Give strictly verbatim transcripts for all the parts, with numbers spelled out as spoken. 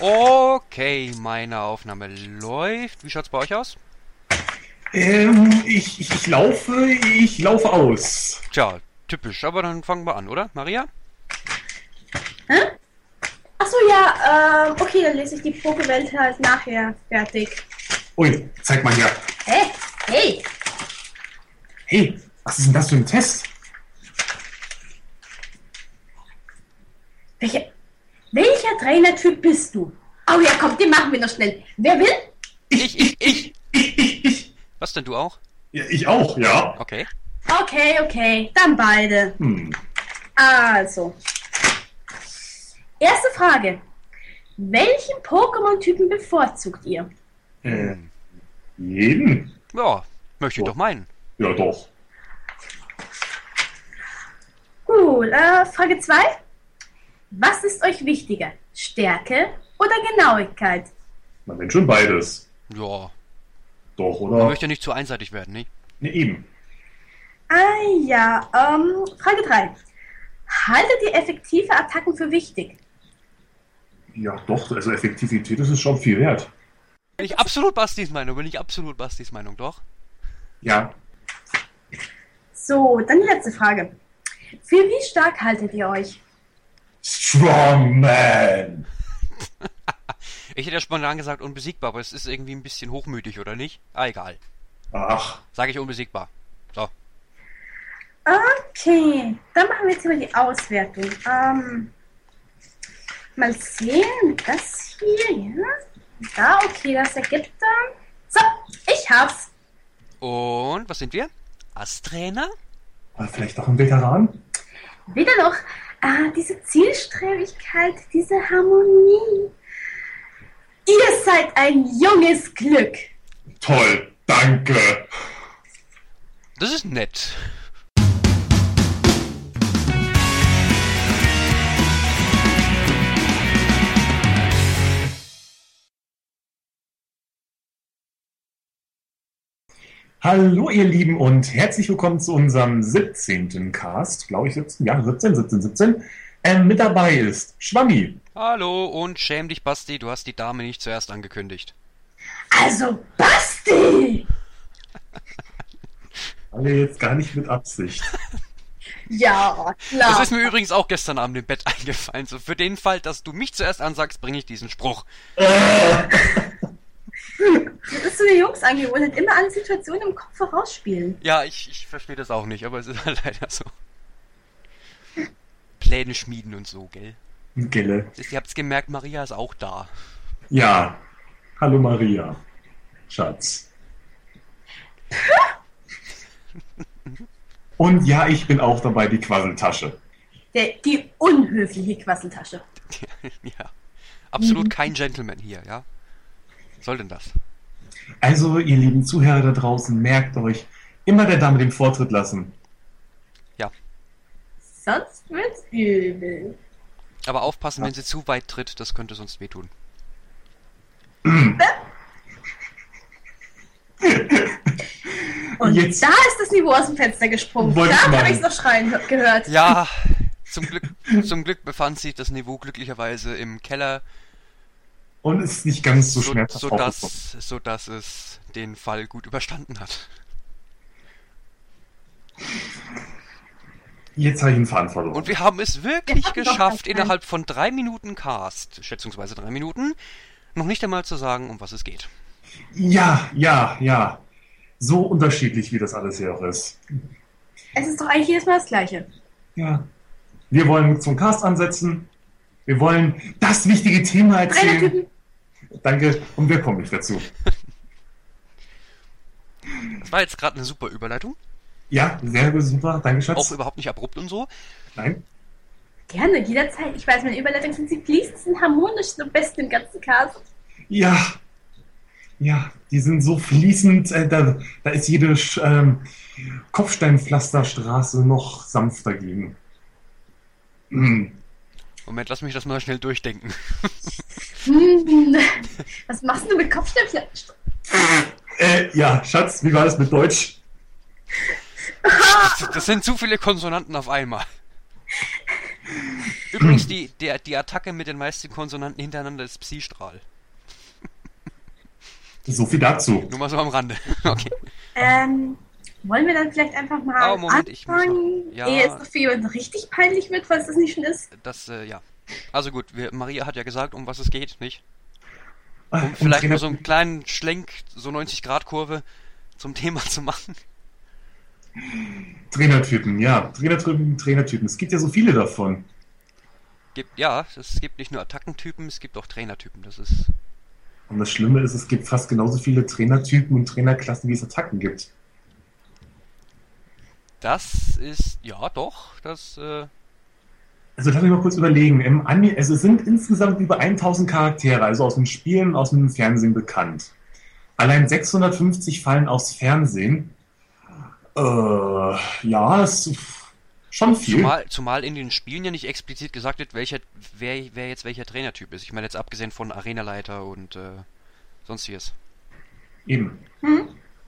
Okay, meine Aufnahme läuft. Wie schaut's bei euch aus? Ähm, ich, ich, ich laufe, ich laufe aus. Tja, typisch, aber dann fangen wir an, oder? Maria? Hä? Achso, ja, ähm, okay, dann lese ich die Pokewelt halt nachher fertig. Ui, zeig mal her. Hä? Hey! Hey, was ist denn das für ein Test? Welcher, welcher Trainertyp bist du? Oh ja, komm, den machen wir noch schnell. Wer will? Ich, ich, ich! Ich, ich, ich. Was denn, du auch? Ja, ich auch, ja. Okay. Okay, okay, dann beide. Hm. Also. Erste Frage. Welchen Pokémon-Typen bevorzugt ihr? Äh, jeden? Ja, möchte ich So. doch meinen. Ja, doch. Gut, äh, Frage zwei. Was ist euch wichtiger? Stärke oder Genauigkeit? Man nennt schon beides. Ja, Doch, man oder? möchte nicht zu einseitig werden, nicht? Ne, eben. Ah ja, ähm, Frage drei. Haltet ihr effektive Attacken für wichtig? Ja, doch, also Effektivität ist es schon viel wert. Bin ich absolut Bastis Meinung, bin ich absolut Bastis Meinung, doch? Ja. So, dann die letzte Frage. Für wie stark haltet ihr euch? Strongman! Ich hätte ja spontan gesagt unbesiegbar, aber es ist irgendwie ein bisschen hochmütig, oder nicht? Ah, egal. Ach, Sage ich unbesiegbar. So. Okay, dann machen wir jetzt mal die Auswertung. Ähm, mal sehen, das hier, ja. Da, okay, das ergibt dann. So, ich hab's. Und, was sind wir? Asträner? war vielleicht doch ein Veteran? Wieder noch, ah, diese Zielstrebigkeit, diese Harmonie. Ihr seid ein junges Glück. Toll, danke. Das ist nett. Hallo ihr Lieben und herzlich willkommen zu unserem siebzehnten Cast, glaube ich siebzehn, ja siebzehn, siebzehn, siebzehn. Ähm, mit dabei ist Schwammi. Hallo und schäm dich, Basti, du hast die Dame nicht zuerst angekündigt. Also, Basti! Alle jetzt gar nicht mit Absicht. Ja, klar. Das ist mir übrigens auch gestern Abend im Bett eingefallen. So für den Fall, dass du mich zuerst ansagst, bringe ich diesen Spruch. Das ist so eine Jungs-Angewohnheit, immer alle Situationen im Kopf vorausspielen. Ja, ich, ich verstehe das auch nicht, aber es ist halt leider so. Pläne schmieden und so, gell? Gelle. Ihr habt's gemerkt, Maria ist auch da. Ja. Hallo Maria. Schatz. Und ja, ich bin auch dabei, die Quasseltasche. Der, die unhöfliche Quasseltasche. Ja. Absolut kein Gentleman hier, ja? Was soll denn das? Also, ihr lieben Zuhörer da draußen, merkt euch, immer der Dame den Vortritt lassen. Ja. Sonst wird's übel. Aber aufpassen, wenn sie zu weit tritt, das könnte sonst wehtun. Und Jetzt- da ist das Niveau aus dem Fenster gesprungen. Wollte Da ich habe meinen. ich's noch schreien hö- gehört. Ja, zum Glück, zum Glück befand sich das Niveau glücklicherweise im Keller, Und es ist nicht ganz so so, schmerzhaft so, aufgekommen. dass, so dass es den Fall gut überstanden hat. Jetzt habe ich einen Faden verloren. Und wir haben es wirklich Wir hatten doch geschafft, keinen. innerhalb von drei Minuten Cast, schätzungsweise drei Minuten, noch nicht einmal zu sagen, um was es geht. Ja, ja, ja. So unterschiedlich, wie das alles hier auch ist. Es ist doch eigentlich jedes Mal das Gleiche. Ja. Wir wollen zum Cast ansetzen. Wir wollen das wichtige Thema erzählen. Trainertypen. Danke. Und wir kommen nicht dazu. Das war jetzt gerade eine super Überleitung, Ja, sehr super. Danke, Schatz. auch überhaupt nicht abrupt und so. Nein. Gerne, jederzeit. Ich weiß, meine Überleitungen sind die fließendsten, harmonischsten und besten im ganzen Cast. Ja. Ja, die sind so fließend. Äh, da, da ist jede Sch- ähm, Kopfsteinpflasterstraße noch sanfter gegen. Hm. Moment, lass mich das mal schnell durchdenken. Hm, was machst du mit Kopfsteinpflaster? Äh, ja, Schatz, wie war das mit Deutsch? Das, das sind zu viele Konsonanten auf einmal. Übrigens, die, der, die Attacke mit den meisten Konsonanten hintereinander ist Psi-Strahl. So viel dazu. Nur mal so am Rande. Okay. Ähm, wollen wir dann vielleicht einfach mal Oh, Moment, ich muss anfangen, noch- ja. ehe es noch für jemanden richtig peinlich wird, falls das nicht schon ist? Das, äh, ja. Also gut, wir, Maria hat ja gesagt, um was es geht, nicht? Um Um vielleicht Trainer- mal so einen kleinen Schlenk, so neunzig Grad Kurve zum Thema zu machen. Trainertypen, ja. Trainertypen, Trainertypen. Es gibt ja so viele davon. Gibt, ja, es gibt nicht nur Attackentypen, es gibt auch Trainertypen. Das ist. Und das Schlimme ist, es gibt fast genauso viele Trainertypen und Trainerklassen, wie es Attacken gibt. Das ist. Ja, doch. Das, äh. Also lass mich mal kurz überlegen. Im Anime, also es sind insgesamt über tausend Charaktere, also aus den Spielen, aus dem Fernsehen bekannt. Allein sechshundertfünfzig fallen aus Fernsehen. Äh, ja, das ist schon viel. Zumal, zumal in den Spielen ja nicht explizit gesagt wird, welcher, wer, wer jetzt welcher Trainertyp ist. Ich meine jetzt abgesehen von Arenaleiter und äh, sonstiges. Eben. Hm?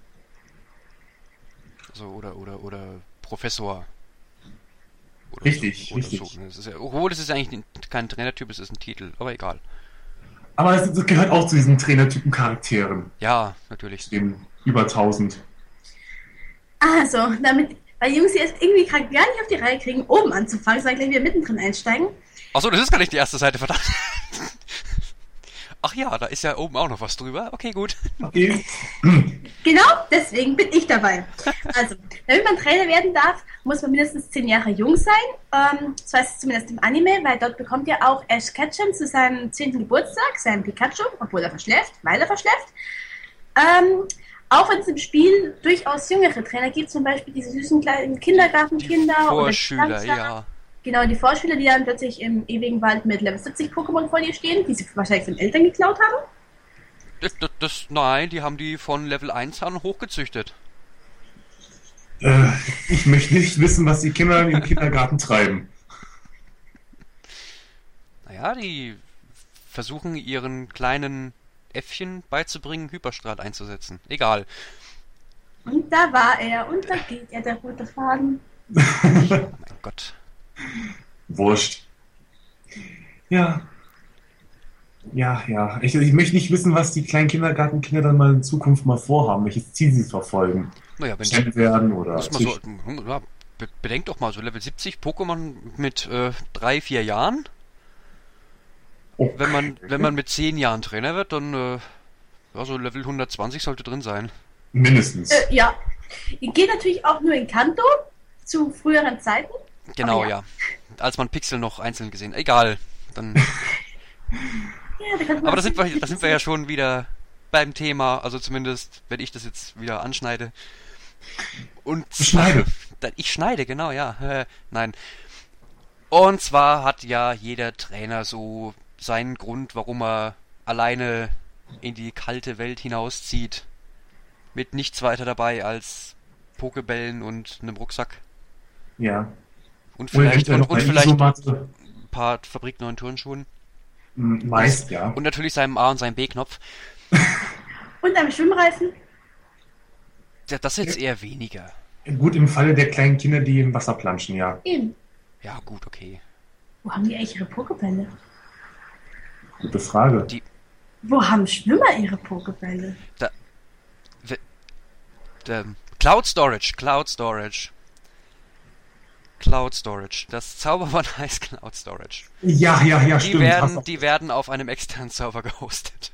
Also oder oder oder Professor. Oder Richtig, so, oder richtig. So. Das ist ja, obwohl es ist eigentlich kein Trainertyp, es ist ein Titel, aber egal. Aber es, es gehört auch zu diesen Trainertypen-Charakteren, Ja, natürlich. den über tausend. Also, damit, weil die Jungs jetzt irgendwie gerade gar nicht auf die Reihe kriegen, oben anzufangen, soll ich gleich wieder mittendrin einsteigen. Achso, das ist gar nicht die erste Seite, verdammt. Ach ja, da ist ja oben auch noch was drüber. Okay, gut. Okay. Genau, deswegen bin ich dabei. Also, damit man Trainer werden darf, muss man mindestens zehn Jahre jung sein. Ähm, das heißt zumindest im Anime, weil dort bekommt ja auch Ash Ketchum zu seinem zehnten Geburtstag seinen Pikachu, obwohl er verschläft, weil er verschläft. Ähm, auch wenn es im Spiel durchaus jüngere Trainer gibt, zum Beispiel diese süßen kleinen Kindergartenkinder oder Vorschüler, Kinder- ja. Genau, die Vorschüler, die dann plötzlich im ewigen Wald mit Level siebzig Pokémon vor dir stehen, die sie wahrscheinlich von Eltern geklaut haben. Das, das, das, nein, die haben die von Level eins an hochgezüchtet. Äh, ich möchte nicht wissen, was die Kinder im Kindergarten treiben. Naja, die versuchen ihren kleinen Äffchen beizubringen, Hyperstrahl einzusetzen. Egal. Und da war er, und da geht er, der rote Faden. Oh mein Gott. Wurscht. Ja. Ja, ja. Ich, ich möchte nicht wissen, was die kleinen Kindergartenkinder dann mal in Zukunft mal vorhaben, welches Ziel sie verfolgen. Naja, wenn Champ werden oder muss man so, züchten. ja, be- bedenkt doch mal, so Level siebzig Pokémon mit äh, drei, vier Jahren. Okay. Wenn man, wenn man mit zehn Jahren Trainer wird, dann äh, ja, so Level hundertzwanzig sollte drin sein. Mindestens. Äh, ja. Geht natürlich auch nur in Kanto, zu früheren Zeiten. Genau, Aber ja. ja. Als man Pixel noch einzeln gesehen. Egal. Dann. Ja, da kann man Aber da sind wir, da sind wir ja schon wieder beim Thema, also zumindest, wenn ich das jetzt wieder anschneide. Und Schneide. Da- Ich schneide, genau, ja. Äh, nein. Und zwar hat ja jeder Trainer so seinen Grund, warum er alleine in die kalte Welt hinauszieht. Mit nichts weiter dabei als Pokebällen und einem Rucksack. Ja. Und vielleicht, eventuell und, noch und eine vielleicht ein Isomatte. paar fabrikneuen Turnschuhen. M, Meist, ja. Und natürlich seinem A und seinem B-Knopf. Und einem Schwimmreifen. Ja, das jetzt eher weniger. Gut, im Falle der kleinen Kinder, die im Wasser planschen, ja. Eben. Ja, gut, okay. Wo haben die eigentlich ihre Pokebälle? Gute Frage. Die, Wo haben Schwimmer ihre Pokebälle? der Cloud Storage, Cloud Storage. Cloud Storage. Das Zauberwort heißt Cloud Storage. Ja, ja, ja, Die stimmt. werden, Hast- die werden auf einem externen Server gehostet.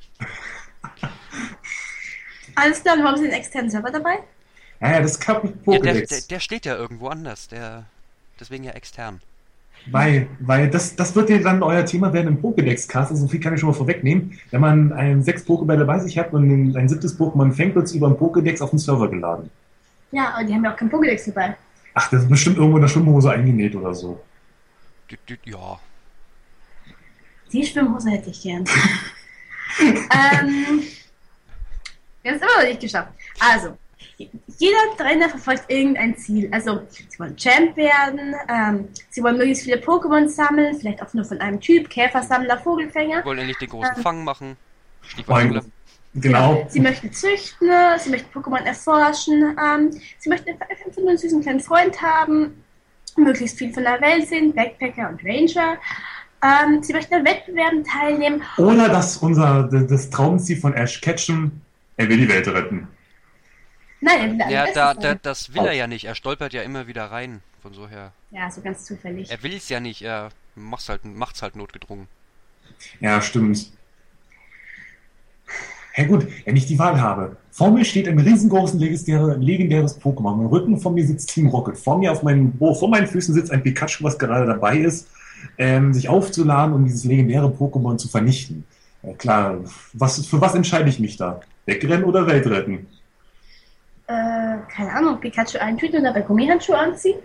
Alles klar, und warum sind einen externen Server dabei? Ja, ja, das klappt mit Ja, der, der, Pokédex. der steht ja irgendwo anders. Der, deswegen ja extern. Weil, weil das, das wird ja dann euer Thema werden im Pokédex-Cast. Also so viel kann ich schon mal vorwegnehmen. Wenn man ein sechs Pokébälle bei sich hat und ein, ein siebtes Pokémon fängt, wird es über den Pokédex auf den Server geladen. Ja, aber die haben ja auch keinen Pokédex dabei. Ach, das ist bestimmt irgendwo in der Schwimmhose eingenäht oder so. Die, die, ja. Die Schwimmhose hätte ich gern. ähm, wir haben es immer noch nicht geschafft. Also, jeder Trainer verfolgt irgendein Ziel. Also, sie wollen Champ werden, ähm, sie wollen möglichst viele Pokémon sammeln, vielleicht auch nur von einem Typ, Käfersammler, Vogelfänger. Wir wollen endlich den großen Ähm. Fang machen. Stichwort Ein, Schule. genau. Sie möchten züchten, sie möchten Pokémon erforschen, ähm, sie möchten einfach einfach nur einen süßen kleinen Freund haben. möglichst viel von der Welt sehen, Backpacker und Ranger. Ähm, sie möchten an Wettbewerben teilnehmen. Oder dass unser das Traumziel von Ash Ketchum, er will die Welt retten. Nein, er will am Ja, besten da, sein. da, das will er ja nicht. Er stolpert ja immer wieder rein. Von so her. Ja, so ganz zufällig. Er will es ja nicht. Er macht's halt, macht's halt notgedrungen. Ja, stimmt. Ja gut, wenn ich die Wahl habe. Vor mir steht ein riesengroßes legendäre, legendäres Pokémon. Im Rücken vor mir sitzt Team Rocket. Vor mir auf meinen, oh, vor meinen Füßen sitzt ein Pikachu, was gerade dabei ist, ähm, sich aufzuladen, um dieses legendäre Pokémon zu vernichten. Ja, klar, was, für was entscheide ich mich da? Wegrennen oder Welt retten? Äh, keine Ahnung, Pikachu eintüten und dabei Gummihandschuhe anziehen?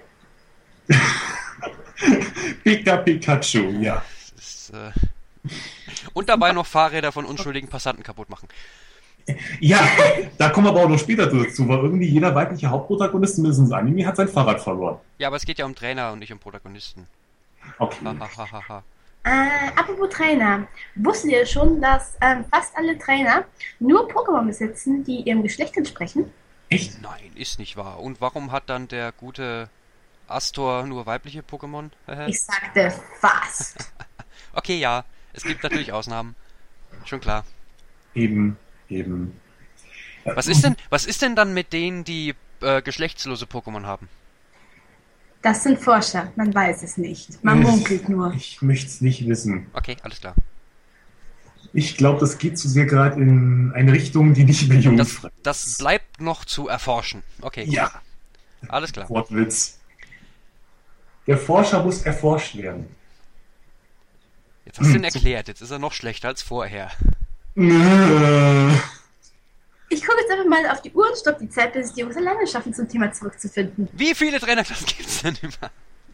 Pika Pikachu, ja. Das ist, äh... Und dabei noch Fahrräder von unschuldigen Passanten kaputt machen. Ja, da kommen wir aber auch noch später dazu, weil irgendwie jeder weibliche Hauptprotagonist, zumindest im Anime, hat sein Fahrrad verloren. Ja, aber es geht ja um Trainer und nicht um Protagonisten. Okay. Ha, ha, ha, ha, ha. Äh, apropos Trainer. Wusstet ihr schon, dass ähm, fast alle Trainer nur Pokémon besitzen, die ihrem Geschlecht entsprechen? Echt? Nein, ist nicht wahr. Und warum hat dann der gute Astor nur weibliche Pokémon? Ich sagte fast. Okay, ja. Es gibt natürlich Ausnahmen. Schon klar. Eben, eben. Was ist denn, was ist denn dann mit denen, die äh, geschlechtslose Pokémon haben? Das sind Forscher, man weiß es nicht. Man munkelt nur. Ich möchte es nicht wissen. Okay, alles klar. Ich glaube, das geht zu sehr gerade in eine Richtung, die nicht mehr jung Das, ist. das bleibt noch zu erforschen. Okay, Ja, alles klar. Wortwitz. Der Forscher muss erforscht werden. Jetzt hast du ihn erklärt, jetzt ist er noch schlechter als vorher. Nö. Ich gucke jetzt einfach mal auf die Uhr und stopp die Zeit, bis es die Jungs alleine schaffen, zum Thema zurückzufinden. Wie viele Trainerklassen gibt's denn immer?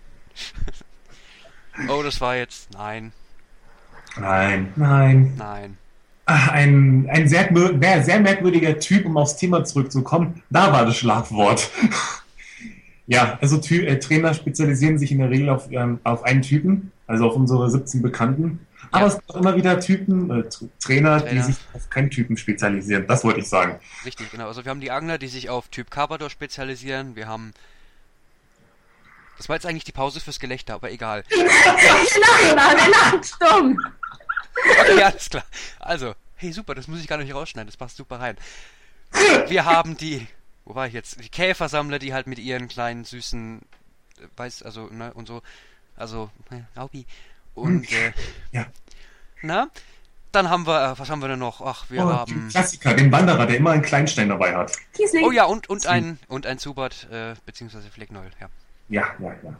Oh, das war jetzt... Nein, Nein, nein. nein. Ach, ein, ein sehr, mer- sehr merkwürdiger Typ, um aufs Thema zurückzukommen. Da war das Schlagwort. Ja, also Ty- äh, Trainer spezialisieren sich in der Regel auf, ähm, auf einen Typen, also auf unsere siebzehn Bekannten. Aber Ja. es gibt auch immer wieder Typen, äh, T- Trainer, Trainer. die sich auf keinen Typen spezialisieren. Das wollte ich sagen. Richtig, genau. Also wir haben die Angler, die sich auf Typ Carpador spezialisieren. Wir haben... Das war jetzt eigentlich die Pause fürs Gelächter, aber egal. Nein, nein, er lacht stumm. Okay, alles klar. Also, hey, super, das muss ich gar nicht rausschneiden, das passt super rein. Wir haben die, wo war ich jetzt? Die Käfersammler, die halt mit ihren kleinen, süßen, äh, weiß, also, ne, und so, also, ne, Raupi. Und, äh, Ja. na? Dann haben wir, äh, was haben wir denn noch? Ach, wir Oh, den haben, Klassiker, den Wanderer, der immer einen Kleinstein dabei hat. Kiesling. oh ja, und, und ein, und ein Zubat, äh, beziehungsweise Flecknoll, ja. Ja, ja, ja.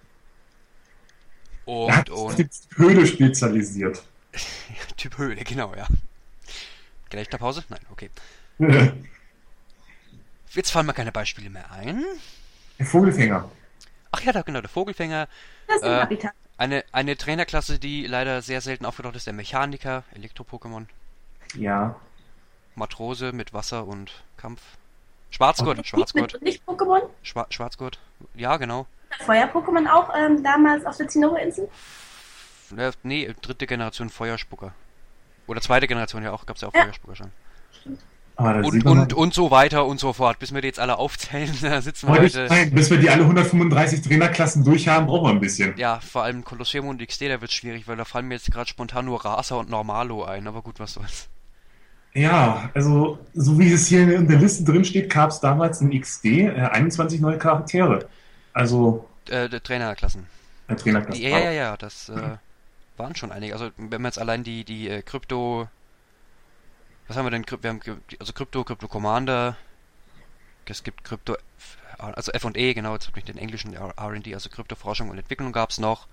Er Und, hat sich auf und, die Höhle spezialisiert. Typ Höhle, genau, ja. Gelächterpause? Nein, okay. Der Jetzt fallen mir keine Beispiele mehr ein. Vogelfänger. Ach ja, da, genau, der Vogelfänger. Das ist ein Äh, Habitat. Eine, eine Trainerklasse, die leider sehr selten aufgetaucht ist, der Mechaniker, Elektro-Pokémon, Ja. Matrose mit Wasser und Kampf. Schwarzgurt, Schwarzgurt, Mit Licht-Pokémon. Schwa Schwarzgurt. Ja, genau. Feuer-Pokémon auch ähm, damals auf der Zinnober-Insel. Ja, nee, dritte Generation Feuerspucker. Oder zweite Generation, ja auch, gab's ja auch Ja. Feuerspucker schon. Aber da Und, sieht man und, mal- und so weiter und so fort. Bis wir die jetzt alle aufzählen, da sitzen wir Heute, heute... nein, bis wir die alle hundertfünfunddreißig Trainerklassen durch haben, brauchen wir ein bisschen. Ja, vor allem Kolosseum und X D, da wird's schwierig, weil da fallen mir jetzt gerade spontan nur Raser und Normalo ein, aber gut, was soll's. Ja, also so wie es hier in der Liste drin steht, gab es damals in X D äh, einundzwanzig neue Charaktere. Also Äh, der Trainerklassen. äh, Trainerklasse. Ja, ja, ja, das äh, waren schon einige. Also wenn man jetzt allein die die äh, Krypto, was haben wir denn? Kryp- Wir haben Ky- also Krypto, Krypto Commander. Es gibt Krypto, also F und E, genau. Jetzt habe ich den englischen R und D, also Kryptoforschung und Entwicklung gab's noch.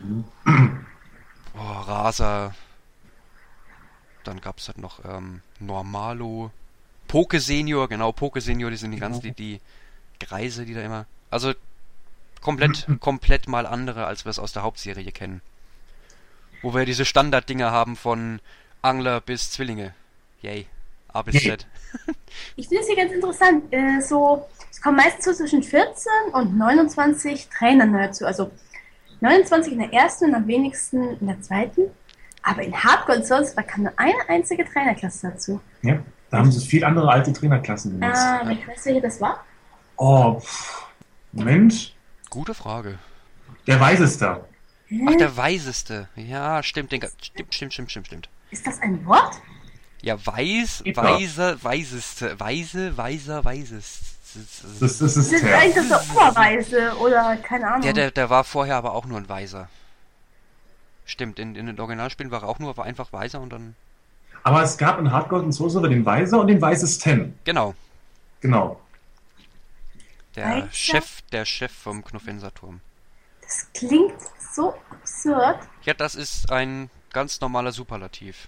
Boah, Rasa. Dann gab's halt noch ähm, Normalo, Poke Senior, genau Poke Senior. Die sind die ganzen die die Greise, die da immer. Also komplett komplett mal andere, als wir es aus der Hauptserie kennen. Wo wir diese Standarddinger haben von Angler bis Zwillinge. Yay. A bis Z. Ich finde es hier ganz interessant. Äh, so, es kommen meistens so zwischen vierzehn und neunundzwanzig Trainer dazu. Also neunundzwanzig in der ersten und am wenigsten in der zweiten. Aber in Hardcore und sonst war kam nur eine einzige Trainerklasse dazu. Ja, da haben sie viel andere alte Trainerklassen benutzt. Ah, ich weiß, welche das war. Oh, pff. Moment. Gute Frage. Der Weiseste. Ach, der Weiseste. Ja, stimmt, den, stimmt, stimmt, stimmt, stimmt, stimmt. Ist das ein Wort? Ja, weiß, Peter. weiser, weiseste, weise, weiser, weises. Das, das ist Das ist der. eigentlich das der Oberweise oder keine Ahnung. Der, der, der war vorher aber auch nur ein Weiser. Stimmt, in, in den Originalspielen war er auch nur war einfach Weiser und dann... Aber es gab in Hard Gold und Soul Silver den Weiser und den Weisesten. Genau, Genau. der Weiser? Chef, der Chef vom Knuffinserturm. Das klingt so absurd. Ja, das ist ein ganz normaler Superlativ.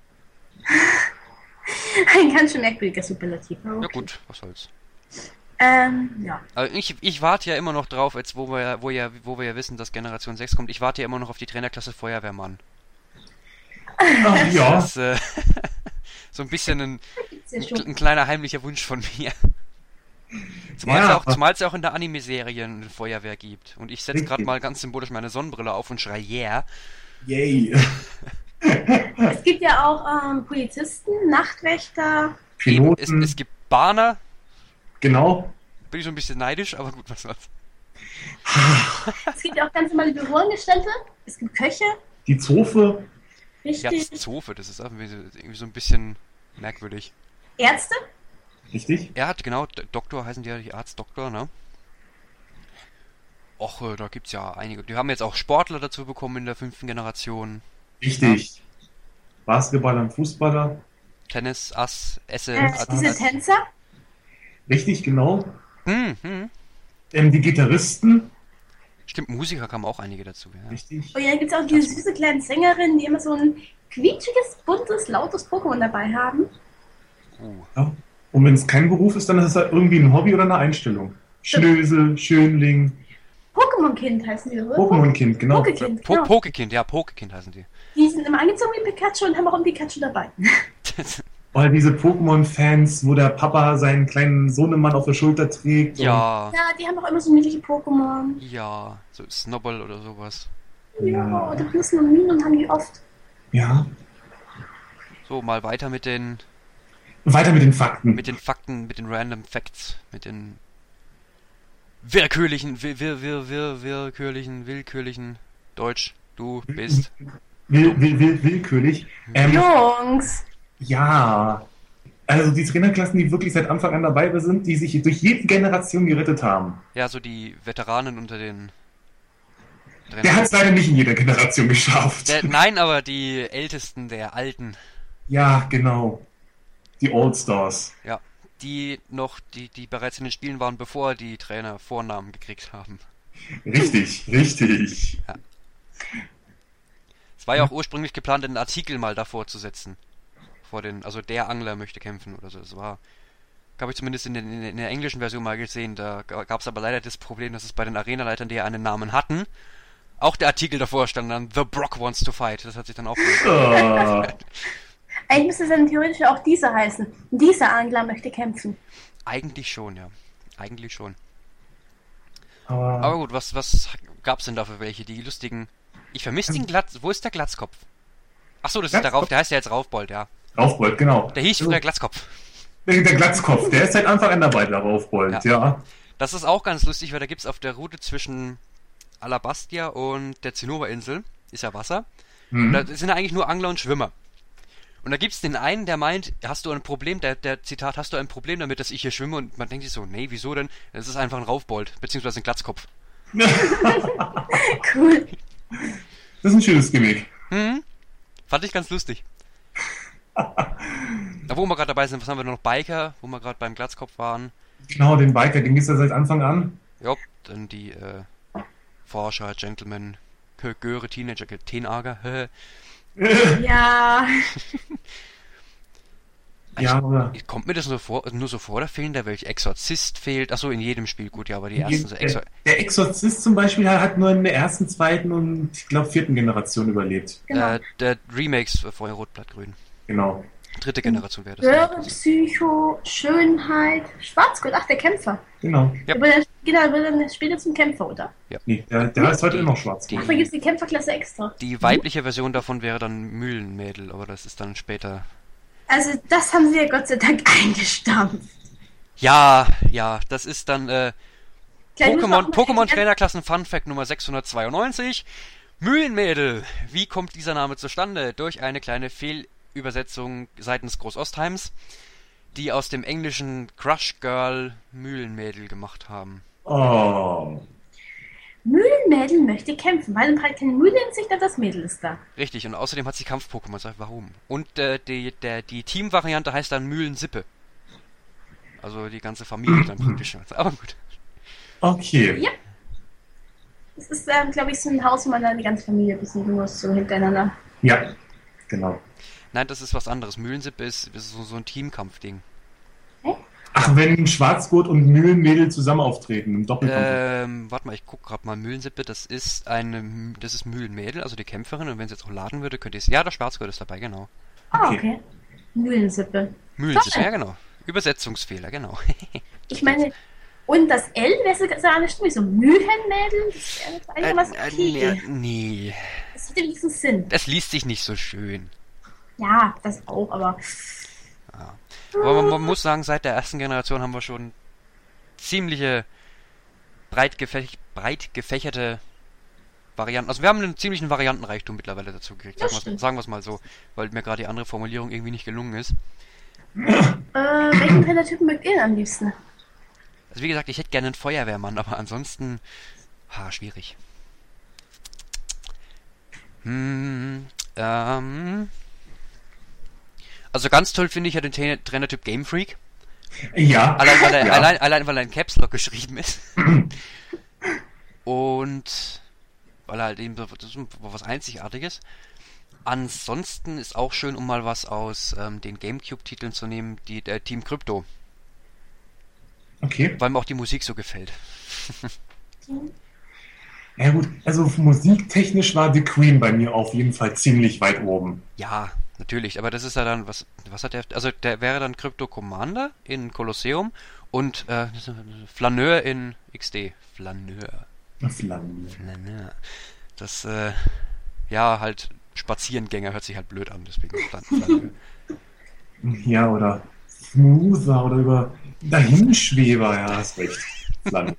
Ein ganz schön merkwürdiger Superlativ. aber Ja okay. gut, was soll's. Ähm, ja. Also ich, ich warte ja immer noch drauf, jetzt wo wir, wo, ja, wo wir ja wissen, dass Generation sechs kommt, ich warte ja immer noch auf die Trainerklasse Feuerwehrmann. Ach, ja. Das ist äh, so ein bisschen ein, Ist ja ein, schon. ein kleiner heimlicher Wunsch von mir. Zumal es Ja, ja auch, aber- zumal es ja auch in der Anime-Serie eine Feuerwehr gibt. Und ich setze Richtig. gerade mal ganz symbolisch meine Sonnenbrille auf und schreie yeah. Yay. Es gibt ja auch ähm, Polizisten, Nachtwächter. Eben, es, Piloten. es gibt Bahner, Genau. bin ich so ein bisschen neidisch, aber gut, was soll's. Es gibt ja auch ganz normale Büroangestellte. Es gibt Köche. Die Zofe. Ja, Richtig. das Zofe, das ist irgendwie so, irgendwie so ein bisschen merkwürdig. Ärzte. Richtig? Er hat, genau, D- Doktor heißen die ja, die Arzt-Doktor, ne? Och, äh, da gibt's ja einige. Die haben jetzt auch Sportler dazu bekommen in der fünften Generation. Richtig. Basketballer und Fußballer. Tennis, Ass, Esse, Äh, Ass. diese Tänzer. Richtig, genau. Hm, hm. Ähm, die Gitarristen. Stimmt, Musiker kamen auch einige dazu, ja. Richtig. Und dann gibt es auch diese süße kleinen Sängerinnen, die immer so ein quietschiges, buntes, lautes Pokémon dabei haben. Uh. Ja. Und wenn es kein Beruf ist, dann ist es halt irgendwie ein Hobby oder eine Einstellung. Schnösel, Schönling, Pokémon-Kind heißen die, oder? Pokémon-Kind, genau. Pokékind, Po genau. Pokekind, ja, Pokekind heißen die. Die sind immer angezogen wie Pikachu und haben auch ein Pikachu dabei. Oder diese Pokémon-Fans, wo der Papa seinen kleinen Sohnemann auf der Schulter trägt. Ja, Ja, die haben auch immer so niedliche Pokémon. ja, so Snobble oder sowas. Ja, und Riesen und Minen haben die oft. Und, ja. So, mal weiter mit den, Weiter mit den Fakten. mit den Fakten, mit den Random Facts, mit den willkürlichen, will, will, will, will, willkürlichen, willkürlichen Deutsch. Du bist. Will, will, will, willkürlich. Ähm, Jungs! ja. Also die Trainerklassen, die wirklich seit Anfang an dabei sind, die sich durch jede Generation gerettet haben. Ja, so die Veteranen unter den. Der hat es leider nicht in jeder Generation geschafft. Der, nein, aber die Ältesten der Alten. Ja, genau. Die All-Stars. Ja. Die noch, die, die bereits in den Spielen waren, bevor die Trainer Vornamen gekriegt haben. Richtig, richtig. Es war ja auch ursprünglich geplant, einen Artikel mal davor zu setzen. Vor den, also der Angler möchte kämpfen oder so. Das war, habe ich zumindest in, den, in der englischen Version mal gesehen. Da gab es aber leider das Problem, dass es bei den Arenaleitern, die ja einen Namen hatten, auch der Artikel davor stand dann The Brock wants to fight. Das hat sich dann auch. Ah, Eigentlich müsste es dann theoretisch auch dieser heißen. Dieser Angler möchte kämpfen. Eigentlich schon, ja. Eigentlich schon. aber Aber gut, was, was gab's denn da für welche? Die lustigen. Ich vermisse den Glatz. Wo ist der Glatzkopf? Ach so, das ist der Glatzkopf? Rauf. Der heißt ja jetzt Raufbold, ja. Raufbold, genau. Der hieß früher Glatzkopf. Der, der Glatzkopf, der ist seit Anfang an dabei, der Raufbold, Ja. ja. Das ist auch ganz lustig, weil da gibt's auf der Route zwischen Alabastia und der Zinnober-Insel, ist ja Wasser. Hm. Da sind ja eigentlich nur Angler und Schwimmer. Und da gibt's den einen, der meint, hast du ein Problem, der, der Zitat, hast du ein Problem damit, dass ich hier schwimme? Und man denkt sich so, nee, wieso denn? Das ist einfach ein Raufbold, beziehungsweise ein Glatzkopf. Cool. Das ist ein schönes Gimmick. Hm? Fand ich ganz lustig. Da wo wir gerade dabei sind, was haben wir noch? Biker, wo wir gerade beim Glatzkopf waren. Genau, den Biker, den gibt's ja seit Anfang an. Ja, dann die äh, Forscher, Gentlemen, Gö- Göre, Teenager, Teenager. hä. Ja. Ja, aber Kommt mir das nur vor, nur so vor, da fehlen da welche? Exorzist fehlt. Achso, in jedem Spiel, gut, ja, aber die ersten so Exor der, der Exorzist zum Beispiel hat nur in der ersten, zweiten und ich glaube vierten Generation überlebt. Genau. äh, der Remakes vorher Rot, Blatt, Grün. Genau. Dritte Generation wäre das. Höhere Psycho, Schönheit, Schwarzgurt, ach, der Kämpfer. Genau. Ja. Der wird, genau, der wird dann später zum Kämpfer, oder? Nee, der, der ist heute Die- immer noch schwarz. die- Ach, da gibt es die Kämpferklasse extra. Die weibliche Version davon wäre dann Mühlenmädel, aber das ist dann später. Also, das haben sie ja Gott sei Dank eingestampft. Ja, ja, das ist dann, äh, Gleich müssen wir auch Pokémon, mal Pokémon erklären- Trainerklassen Fun Fact Nummer sechshundertzweiundneunzig. Mühlenmädel. Wie kommt dieser Name zustande? Durch eine kleine Fehlübersetzung seitens Großostheims, die aus dem englischen Crush Girl Mühlenmädel gemacht haben. Oh. Mühlenmädel möchte kämpfen, weil halt keine Mühle in Sicht, aber das Mädel ist da. Richtig, und außerdem hat sie Kampf-Pokémon. Sag, warum? Und äh, die, der, die Team-Variante heißt dann Mühlensippe. Also die ganze Familie dann praktisch. Aber gut. Okay. Ja. Das ist, ähm, glaube ich, so ein Haus, wo man dann die ganze Familie besiegen muss, so hintereinander. Ja, genau. Nein, das ist was anderes. Mühlensippe ist, ist so, so ein Teamkampfding. Ach, wenn Schwarzgurt und Mühlenmädel zusammen auftreten im Doppelkampf. Ähm, warte mal, ich guck gerade mal. Mühlensippe, das ist eine, das ist Mühlenmädel, also die Kämpferin. Und wenn sie jetzt auch laden würde, könnte ich... Ja, der Schwarzgurt ist dabei, genau. Ah, Okay. okay. Mühlensippe. Mühlensippe, Doch. ja genau. Übersetzungsfehler, genau. Ich meine, und das L wäre so gar nicht so Mühlenmädel? Das wäre jetzt einigermaßen Äh, äh, okay. nee, nee, Das hat wenigstens Sinn. das liest sich nicht so schön. Ja, das auch, aber Aber man, man muss sagen, seit der ersten Generation haben wir schon ziemliche breit, gefäch breit gefächerte Varianten. Also wir haben einen ziemlichen Variantenreichtum mittlerweile dazu gekriegt. Das Sagen wir stimmt. sagen wir es mal so, weil mir gerade die andere Formulierung irgendwie nicht gelungen ist. äh, welchen Trainertypen mögt ihr denn am liebsten? Also wie gesagt, ich hätte gerne einen Feuerwehrmann, aber ansonsten, ha, schwierig. Hm, ähm... Also ganz toll finde ich ja den Trainer- Trainertyp Game Freak. Ja. Allein weil er, ja. allein, allein weil er in Caps Lock geschrieben ist. Und weil er halt eben so, das ist was Einzigartiges. Ansonsten ist auch schön, um mal was aus ähm, den Gamecube-Titeln zu nehmen, die der Team Crypto, Okay. weil mir auch die Musik so gefällt. Ja gut, also musiktechnisch war The Queen bei mir auf jeden Fall ziemlich weit oben. Ja, natürlich, aber das ist ja dann, was was hat der, also der wäre dann Crypto Commander in Kolosseum und äh, Flaneur in X D. Flaneur. Flamme. Flaneur. Das, äh, ja, halt Spazierengänger hört sich halt blöd an, deswegen Flan- Flaneur. Ja, oder Smoother oder über Dahinschweber, ja, hast recht. Flamme.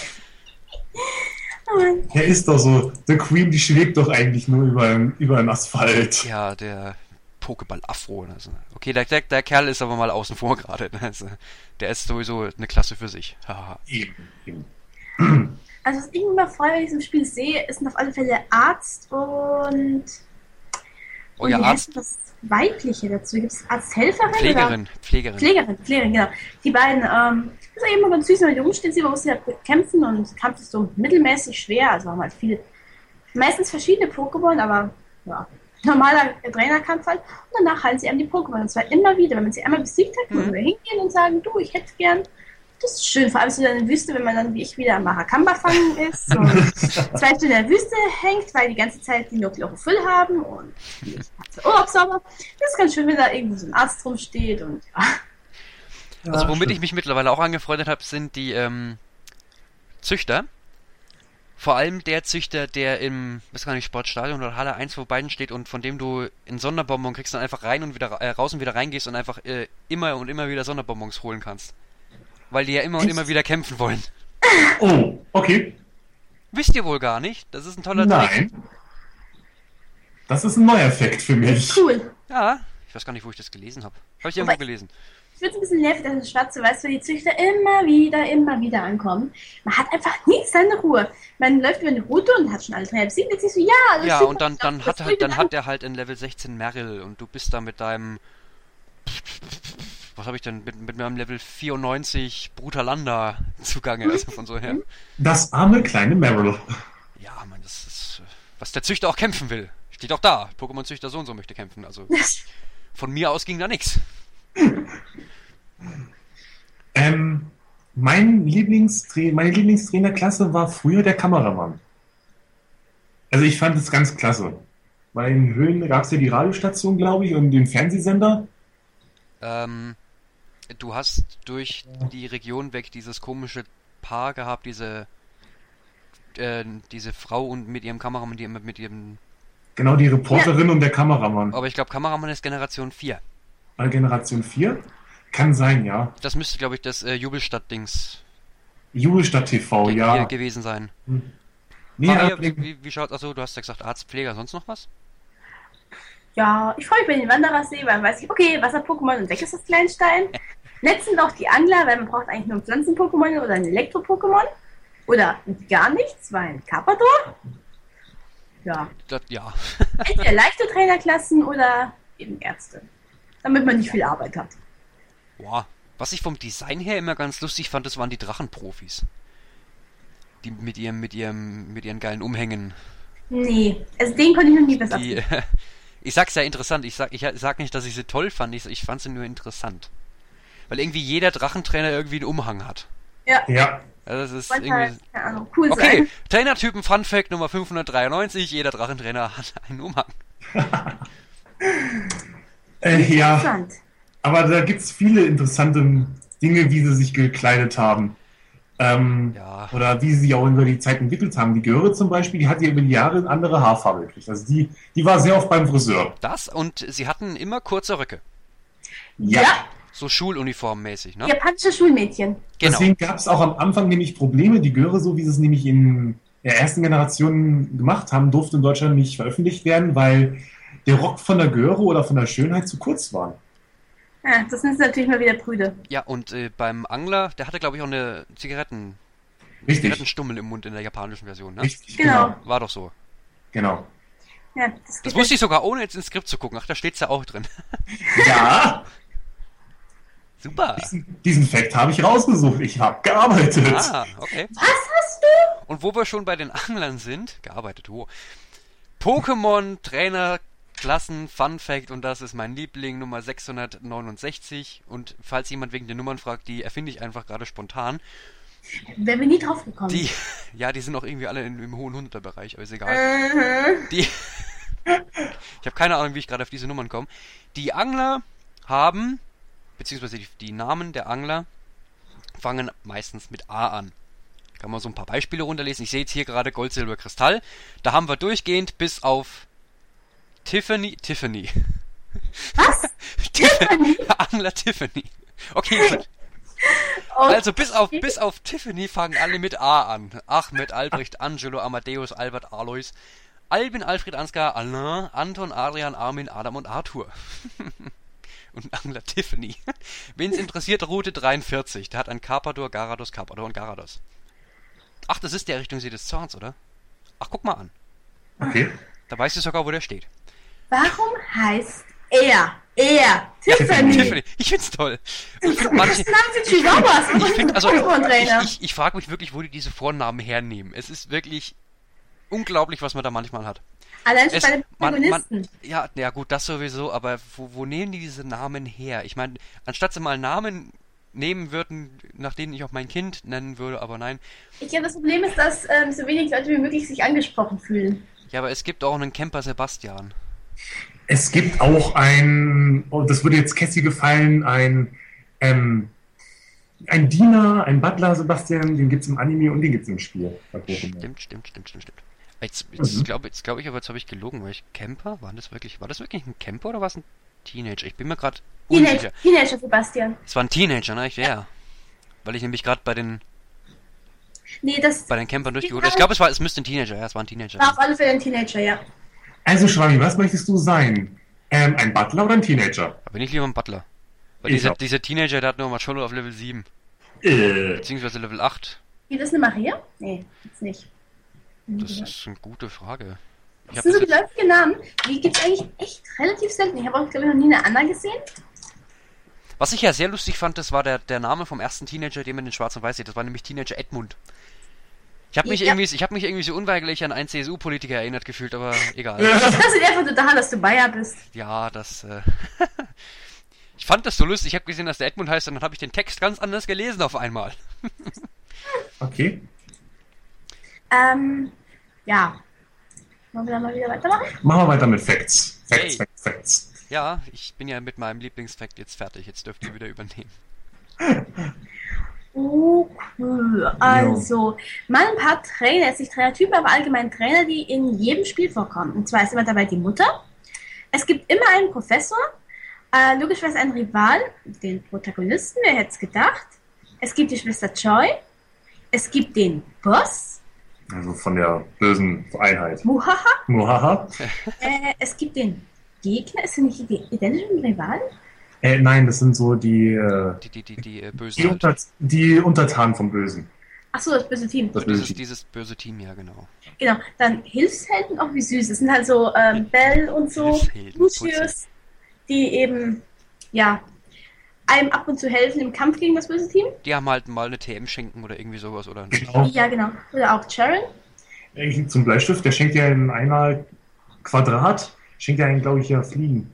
Ja, ist doch so. The Queen, die schwebt doch eigentlich nur über, über den Asphalt. Ja, der Pokéball-Afro. Also, okay, der, der, der Kerl ist aber mal außen vor gerade. Ne? Also, der ist sowieso eine Klasse für sich. Haha. Eben, eben. Also was ich immer vorher in diesem Spiel sehe, ist auf alle Fälle Arzt und... Oh und ja, wie Arzt, heißt das Weibliche dazu? Gibt es Arzthelferin? Pflegerin, Oder? Pflegerin. Pflegerin, Pflegerin, genau. Die beiden, ähm, das ist eben ganz süß, wenn die rumstehen, sie muss ja kämpfen und der Kampf ist so mittelmäßig schwer, also haben halt viele, meistens verschiedene Pokémon, aber ja, normaler Trainerkampf halt. Und danach halten sie einem die Pokémon. Und zwar immer wieder, wenn man sie einmal besiegt hat, können Mhm. wir hingehen und sagen, du, ich hätte gern. Das ist schön, vor allem so in der Wüste, wenn man dann wie ich wieder am Marakamba fangen ist und zwei Stunden in der Wüste hängt, weil die ganze Zeit die nur Chlorophyll haben und die Urlaubssauber. Das ist ganz schön, wenn da irgendwo so ein Arzt rumsteht und ja. Also Ja, womit schön. ich mich mittlerweile auch angefreundet habe, sind die ähm, Züchter. Vor allem der Züchter, der im, weiß gar nicht, Sportstadion oder Halle eins vor beiden steht und von dem du in Sonderbonbon kriegst, dann einfach rein und wieder äh, raus und wieder reingehst und einfach äh, immer und immer wieder Sonderbonbons holen kannst. Weil die ja immer und immer wieder kämpfen wollen. Oh, okay. Wisst ihr wohl gar nicht? Das ist ein toller Trick. Nein. Das ist ein neuer Effekt für mich. Cool. Ja, ich weiß gar nicht, wo ich das gelesen habe. Habe ich irgendwo Aber- gelesen. Ich finde es ein bisschen nervig, dass das Schwarze Weiß, weil die Züchter immer wieder, immer wieder ankommen. Man hat einfach nie seine Ruhe. Man läuft über eine Route und hat schon alle drei besiegt. Jetzt siehst du, ja, alles Ja, super, und dann, dann das hat will halt, ich dann dann hat er halt in Level sechzehn Meryl und du bist da mit deinem, was habe ich denn, mit, mit meinem Level vierundneunzig Brutalanda zugange, also von so her. Das arme kleine Meryl. Ja, man, das ist, äh, was der Züchter auch kämpfen will. Steht auch da. Pokémon-Züchter so und so möchte kämpfen, also von mir aus ging da nichts. Ähm, mein Lieblingstra meine Lieblingstrainerklasse war früher der Kameramann. Also ich fand es ganz klasse. Weil in Höhlen gab es ja die Radiostation, glaube ich, und den Fernsehsender. Ähm, du hast durch die Region weg dieses komische Paar gehabt, diese, äh, diese Frau und mit ihrem Kameramann, die immer mit ihrem, Genau, die Reporterin und der Kameramann. aber ich glaube, Kameramann ist Generation vier. Äh, Generation vier? Kann sein, ja. Das müsste, glaube ich, das äh, Jubelstadt-Dings Julestadt T V, ge ja. gewesen sein. Hm. Nee, Maria, ja, wie, wie schaut, also du hast ja gesagt Arzt, Pfleger, sonst noch was? Ja, ich freue mich, wenn ich den Wanderer sehe, weil dann weiß ich, okay, Wasser-Pokémon und weg ist das Kleinstein. Nett sind auch die Angler, weil man braucht eigentlich nur ein Pflanzen-Pokémon oder ein Elektro-Pokémon. Oder gar nichts, weil ein Carpador. Ja. Das, ja. Entweder leichte Trainerklassen oder eben Ärzte. Damit man nicht viel Arbeit hat. Boah. Was ich vom Design her immer ganz lustig fand, das waren die Drachenprofis. Die mit ihrem, mit ihrem, mit ihren geilen Umhängen. Nee, also den konnte ich noch nie besser Die, finden. ich sag's ja interessant, ich sag, ich sag nicht, dass ich sie toll fand, ich, ich fand sie nur interessant. Weil irgendwie jeder Drachentrainer irgendwie einen Umhang hat. Ja, ja. Also das ist wollte irgendwie... halt, keine Ahnung, cool Okay, sein. Trainertypen Fun Fact Nummer fünfhundertdreiundneunzig, jeder Drachentrainer hat einen Umhang. Äh, ja, Interessant. aber da gibt's viele interessante Dinge, wie sie sich gekleidet haben. Ähm, Ja. Oder wie sie sich auch über die Zeit entwickelt haben. Die Göre zum Beispiel, die hat ja über die Jahre eine andere Haarfarbe gekriegt. Also die, die war sehr oft beim Friseur. Das und sie hatten immer kurze Röcke. Ja. Ja. So schuluniformmäßig, ne? Japanische Schulmädchen. Genau. Deswegen gab's auch am Anfang nämlich Probleme. Die Göre, so wie sie es nämlich in der ersten Generation gemacht haben, durfte in Deutschland nicht veröffentlicht werden, weil der Rock von der Göre oder von der Schönheit zu kurz war. Ja, das sind natürlich mal wieder Brüder. Ja, und äh, beim Angler, der hatte, glaube ich, auch eine Zigaretten, Richtig. Zigarettenstummel im Mund in der japanischen Version, ne? Richtig, Genau. genau. War doch so. Genau. Ja, das Das gibt wusste ich sogar, ohne jetzt ins Skript zu gucken. Ach, da steht's ja auch drin. Ja, Super. diesen, diesen Fact habe ich rausgesucht. Ich habe gearbeitet. Ah, okay. Was hast du? Und wo wir schon bei den Anglern sind, gearbeitet, wo? Pokémon Trainer Klassen Fun Fact, und das ist mein Liebling, Nummer sechshundertneunundsechzig. Und falls jemand wegen den Nummern fragt, die erfinde ich einfach gerade spontan. Wären wir nie drauf gekommen. Die, ja, die sind auch irgendwie alle in, im hohen Hunderter-Bereich, aber ist egal. Mhm. Die, ich habe keine Ahnung, wie ich gerade auf diese Nummern komme. Die Angler haben, beziehungsweise die, die Namen der Angler fangen meistens mit A an. Kann man so ein paar Beispiele runterlesen. Ich sehe jetzt hier gerade Gold, Silber, Kristall. Da haben wir durchgehend bis auf Tiffany. Tiffany. Was? Tiffany? Angler Tiffany. Okay, gut. Okay. Also bis auf, bis auf Tiffany fangen alle mit A an. Ahmed, Albrecht, Angelo, Amadeus, Albert, Alois, Albin, Alfred, Ansgar, Alain, Anton, Adrian, Armin, Adam und Arthur. Und Angler Tiffany. Wen's interessiert, Route dreiundvierzig. Der hat ein Carpador, Garados, Carpador und Garados. Ach, das ist der Richtung See des Zorns, oder? Ach, guck mal an. Okay. Da weißt du sogar, wo der steht. Warum heißt er, er, Ja, Tiffany? Tiffany. Ich find's toll. Ich find manche, Das Namen sind Chihuahuas. ich find, also, Pokémon-Trainer. ich, ich, ich frage mich wirklich, wo die diese Vornamen hernehmen. Es ist wirklich unglaublich, was man da manchmal hat. Allein schon Es, bei den man, Protagonisten. man, ja, ja gut, das sowieso, aber wo, wo nehmen die diese Namen her? Ich meine, anstatt sie mal Namen nehmen würden, nach denen ich auch mein Kind nennen würde, aber nein. Ich glaube, das Problem ist, dass ähm, so wenig Leute wie möglich sich angesprochen fühlen. Ja, aber es gibt auch einen Camper Sebastian. Es gibt auch ein, oh, das würde jetzt Cassie gefallen, ein, ähm, ein Diener, ein Butler Sebastian, den gibt's im Anime und den gibt's im Spiel. Bei Pokémon. Stimmt, stimmt, stimmt, stimmt, stimmt. Jetzt, jetzt Mhm. glaube jetzt glaub ich, aber jetzt habe ich gelogen, weil ich Camper, war das wirklich, war das wirklich ein Camper oder war es ein Teenager? Ich bin mir gerade Teenager, unsicher. Teenager Sebastian. Es war ein Teenager, ne? Ich, ja. Weil ich nämlich gerade bei den Nee, das bei den Campern durchgeholt. Ich glaube, es war, es müsste ein Teenager, ja, es war ein Teenager. war auf alle Fälle ein Teenager, ja. Also Schwami, was möchtest du sein? Ähm, ein Butler oder ein Teenager? Da bin ich lieber ein Butler. Weil Ich dieser, auch. dieser Teenager, der hat nur Macholo auf Level sieben. Äh, Beziehungsweise Level acht. Gibt es eine Maria? Nee, gibt's nicht. Das ist eine gute Frage. Ich Das hab sind so das jetzt, geläufige Namen. Die gibt es eigentlich echt relativ selten. Ich habe auch, glaube ich, noch nie eine Anna gesehen. was ich ja sehr lustig fand, das war der, der Name vom ersten Teenager, den man in Schwarz und Weiß sieht. Das war nämlich Teenager Edmund. Ich habe mich, Ja. irgendwie, ich hab mich irgendwie so unweigerlich an einen C S U-Politiker erinnert gefühlt, aber egal. Das liegt einfach nur daran, dass du Bayer bist. Ja, das. Äh ich fand das so lustig. Ich habe gesehen, dass der Edmund heißt, und dann habe ich den Text ganz anders gelesen auf einmal. okay. Ähm, ja. Wollen wir dann mal wieder weitermachen? Machen wir weiter mit Facts. Facts, Hey. Facts, Facts. Ja, ich bin ja mit meinem Lieblingsfact jetzt fertig. Jetzt dürft ihr wieder übernehmen. Okay, also, mal ein paar Trainer, jetzt nicht Trainertypen, aber allgemein Trainer, die in jedem Spiel vorkommen. Und zwar ist immer dabei die Mutter. Es gibt immer einen Professor, äh, logischerweise einen Rival, den Protagonisten, wer hätte es gedacht. Es gibt die Schwester Joy, Es gibt den Boss. Also von der bösen Einheit. Muhaha. Muhaha. Äh, es gibt den Gegner. Ist er nicht die identischen Rivalen? Äh, nein, das sind so die, äh, Die, die, die, die äh, Bösen. die, halt. Unter die Untertanen vom Bösen. Achso, das böse Team. Das böse Dieses, Team. dieses böse Team, ja, genau. Genau. Dann Hilfshelden, auch wie süß. Das sind halt so ähm, Belle und so. Hilfshelden, Lucius, die eben, ja, einem ab und zu helfen im Kampf gegen das böse Team. Die haben halt mal eine T M schenken oder irgendwie sowas, oder? Genau. Ja, genau. Oder auch Sharon. Äh, Zum Bleistift, der schenkt ja in einer Quadrat, schenkt ja einen, glaube ich, ja Fliegen.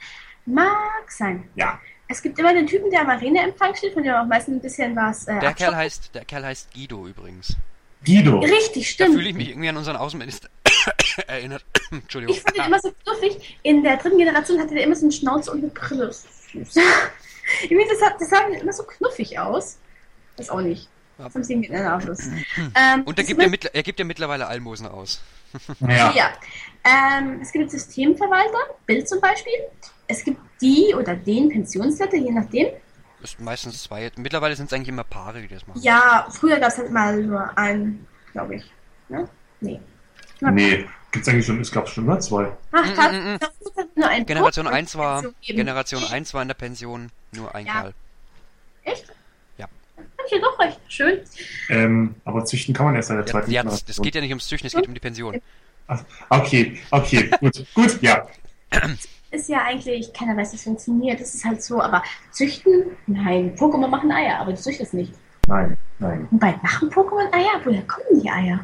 Mag sein. Ja. Es gibt immer den Typen, der am Arena-Empfang steht, von dem auch meistens ein bisschen was. Äh, Der Kerl abschockt. heißt, der Kerl heißt Guido übrigens. Guido. Richtig, Da stimmt. fühle ich mich irgendwie an unseren Außenminister erinnert. Entschuldigung. Ich fand den immer so knuffig. In der dritten Generation hatte der immer so einen Schnauze und eine Brille. Das ist süß. Irgendwie, das, hat, das sah immer so knuffig aus. Das auch nicht. Das haben sie miteinander Autos. Ähm, Und er es gibt, gibt- ja mittler- er gibt ja mittlerweile Almosen aus. Ja. Ja. Ähm, es gibt Systemverwalter, Bill zum Beispiel. Es gibt die oder den Pensionsleiter, je nachdem. Ist meistens zwei. Mittlerweile sind es eigentlich immer Paare, die das machen. Ja, früher gab es halt mal nur einen, glaube ich. Ne? Nee. Nee, gibt's eigentlich schon, es gab schon mal zwei. Ach, Mm, das, mm, mm. das ist halt nur ein Generation Druck und eins war Pension geben. Generation eins war in der Pension, nur ein Ja. Kerl. Echt? Ja. Okay, doch recht schön. Ähm, aber züchten kann man erst seit der Ja, zweiten ja, das, das Generation. geht ja nicht ums Züchten, es geht um die Pension. Ach, okay, okay, gut, gut, ja. Ist ja eigentlich, keiner weiß, wie es funktioniert. Das ist halt so, aber züchten? Nein, Pokémon machen Eier, aber du züchtest nicht. Nein, nein. Wobei, machen Pokémon Eier? Woher kommen die Eier?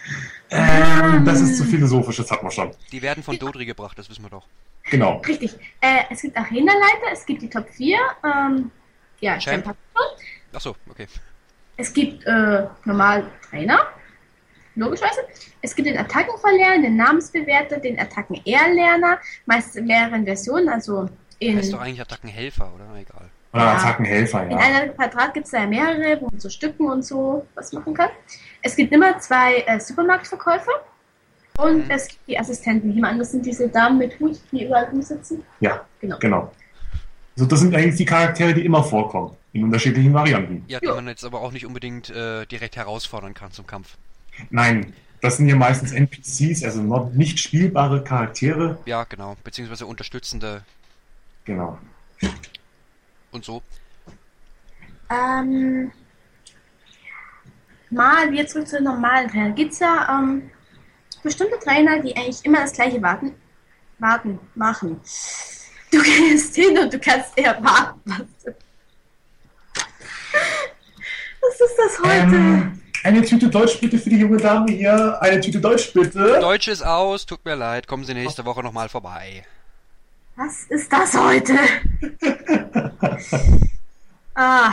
Ähm, das ist zu philosophisch, das hat man schon. Die werden von Dodri gebracht, das wissen wir doch. Genau. Richtig. Äh, es gibt Arenaleiter, es gibt die Top vier. Ähm, ja, Champ. Champ. Achso, okay. Es gibt äh, normal Trainer, logischerweise. Es gibt den Attackenverlerner, den Namensbewerter, den Attacken-Erlerner, meist in mehreren Versionen, also in, Heißt doch eigentlich Attackenhelfer, oder? Egal. Oder Ja. Attackenhelfer, in ja. einer Quadrat gibt es da ja mehrere, wo man so Stücken und so was machen kann. Es gibt immer zwei äh, Supermarktverkäufer und Mhm. es gibt die Assistenten. Ich nehme an, das sind diese Damen mit Hut, die überall rumsitzen. Ja, Genau. genau. Also das sind eigentlich die Charaktere, die immer vorkommen. In unterschiedlichen Varianten. Ja, die Jo. man jetzt aber auch nicht unbedingt äh, direkt herausfordern kann zum Kampf. Nein, das sind ja meistens N P Cs, also noch nicht spielbare Charaktere. Ja, genau. Beziehungsweise unterstützende Genau. und so. Ähm, mal wieder zurück zu den normalen Trainern. Gibt es ja ähm, bestimmte Trainer, die eigentlich immer das gleiche warten, warten, machen. Du gehst hin und du kannst eher warten. Was was ist das heute? Ähm, eine Tüte Deutsch bitte für die junge Dame hier. Eine Tüte Deutsch bitte. Deutsch ist aus, tut mir leid, kommen Sie nächste Woche nochmal vorbei. Was ist das heute? ah,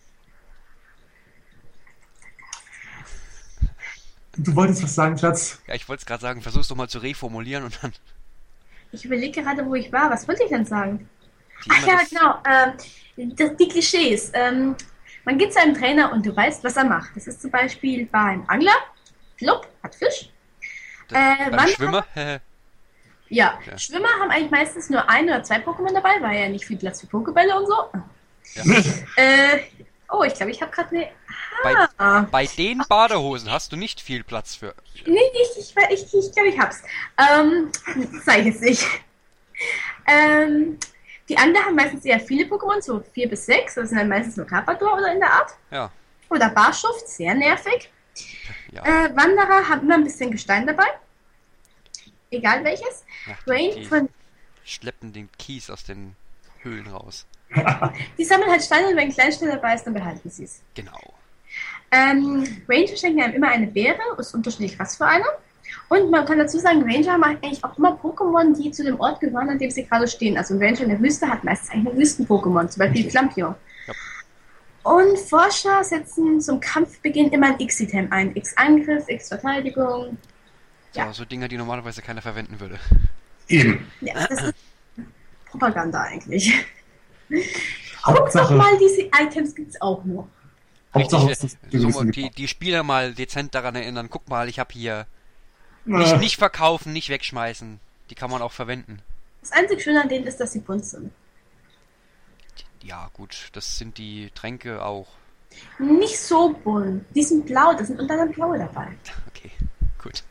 Du wolltest was sagen, Schatz? Ja, ich wollte es gerade sagen, versuch's doch mal zu reformulieren und dann. ich überlege gerade, wo ich war. Was wollte ich denn sagen? Die Ach immer ja, das- genau. Ähm, das, die Klischees. Ähm, man geht zu einem Trainer und du weißt, was er macht. Das ist zum Beispiel beim Angler. Flupp, hat Fisch. das- äh, beim wann- Schwimmer? Hä? Ja, Ja. Schwimmer haben eigentlich meistens nur ein oder zwei Pokémon dabei, weil ja nicht viel Platz für Pokébälle und so. Ja. Äh, oh, ich glaube, ich habe gerade eine... Bei, Ah, bei den Badehosen hast du nicht viel Platz für. nee, ich, ich, ich, ich glaube, ich hab's. Ähm, sag ich jetzt nicht. Ähm, die Angler haben meistens eher viele Pokémon, so vier bis sechs. Das sind dann meistens nur Carpador oder in der Art. Ja. Oder Barschuft, sehr nervig. Ja. Äh, Wanderer haben immer ein bisschen Gestein dabei. Egal welches. ja Rain die von... schleppen den Kies aus den Höhlen raus. Die sammeln halt Steine und wenn ein Kleinstein dabei ist, dann behalten sie es. Genau. Ähm, Ranger schenken einem immer eine Beere, ist unterschiedlich was für eine. Und man kann dazu sagen, Ranger haben eigentlich auch immer Pokémon, die zu dem Ort gehören, an dem sie gerade stehen. Also ein Ranger in der Wüste hat meistens eigentlich ein Wüsten-Pokémon, zum Beispiel Flampion. Ja. Und Forscher setzen zum Kampfbeginn immer ein X-Item ein. X-Angriff, X-Verteidigung. Ja. Ja. So Dinger, die normalerweise keiner verwenden würde. Eben. Ja, das ist Propaganda eigentlich. Guck doch Hauptsache, mal, diese Items gibt's auch noch. Hauptsache, Richtig, was äh, das so, die, die Spieler mal dezent daran erinnern, guck mal, ich habe hier Äh, nicht, nicht verkaufen, nicht wegschmeißen. Die kann man auch verwenden. Das einzig Schöne an denen ist, dass sie bunt sind. Ja, gut, das sind die Tränke auch. Nicht so bunt. Die sind blau, da sind unter anderem blaue dabei. Okay, gut.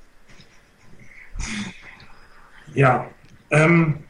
Ja, ähm,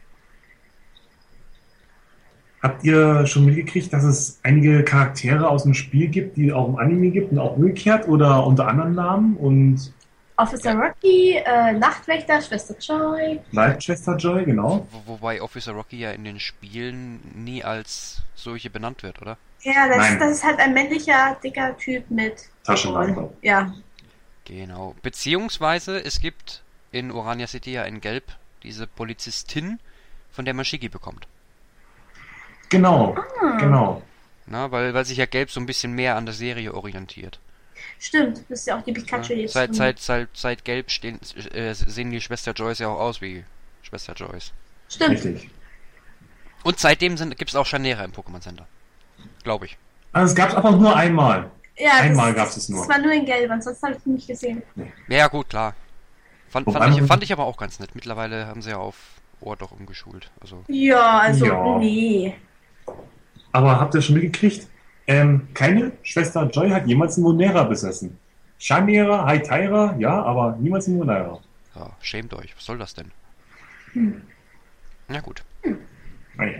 habt ihr schon mitgekriegt, dass es einige Charaktere aus dem Spiel gibt, die auch im Anime gibt und auch umgekehrt oder unter anderen Namen und Officer Rocky, äh, Nachtwächter, Schwester Joy. Leibschwester Joy, genau. Wo, wobei Officer Rocky ja in den Spielen nie als solche benannt wird, oder? Ja, das, Nein. das ist halt ein männlicher, dicker Typ mit Taschenlampe. Ja. Genau. Beziehungsweise es gibt in Orania City ja in Gelb diese Polizistin, von der man Shiggy bekommt. Genau, Ah. genau. Na, weil, weil sich ja Gelb so ein bisschen mehr an der Serie orientiert. Stimmt, das ist ja auch die Pikachu Ja? jetzt. Seit, von- seit, seit, seit Gelb stehen, äh, sehen die Schwester Joyce ja auch aus wie Schwester Joyce. Stimmt. Richtig. Und seitdem gibt es auch Scharniere im Pokémon Center. Glaube ich. Also es gab es aber nur einmal. Ja, Einmal das, gab's es nur. Das war nur in Gelb, ansonsten habe ich ihn nicht gesehen. Ja, gut, klar. Fand, Wobei fand, ich, man- fand ich aber auch ganz nett. Mittlerweile haben sie ja auf Ohr doch umgeschult. Also, Ja, also, Ja. nee. Aber habt ihr schon mitgekriegt? Ähm, keine Schwester Joy hat jemals einen Monera besessen. Scharniera, Haitaira, ja, aber niemals einen Monera. ja, schämt euch. Was soll das denn? Hm. Na gut. Naja.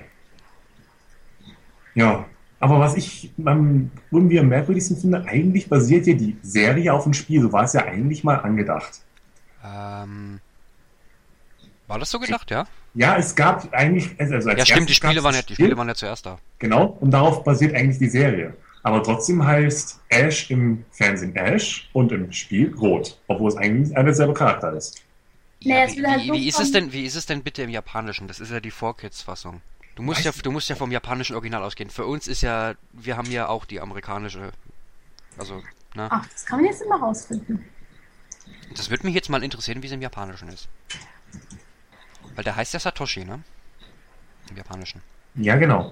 Ja, aber was ich am irgendwie am merkwürdigsten finde, eigentlich basiert ja die Serie auf dem Spiel. So war es ja eigentlich mal angedacht. Ähm, war das so gedacht, ja? Ja, es gab eigentlich, also als Ja, stimmt, die erstes Spiele gab's waren das ja, die Spiel. Spiele waren ja zuerst da. Genau, und darauf basiert eigentlich die Serie. Aber trotzdem heißt Ash im Fernsehen Ash und im Spiel Rot, obwohl es eigentlich ein derselbe Charakter ist. Naja, Ja, es wie, will halt wie, so wie ist von- es denn, wie ist es denn bitte im Japanischen? Das ist ja die vier Kids-Fassung. Du musst ja, Weiß- du musst ja vom japanischen Original ausgehen. Für uns ist ja, wir haben ja auch die amerikanische, also, ne? Ach, das kann man jetzt immer rausfinden. Das würde mich jetzt mal interessieren, wie es im Japanischen ist. Weil der heißt ja Satoshi, ne? Im Japanischen. Ja, genau.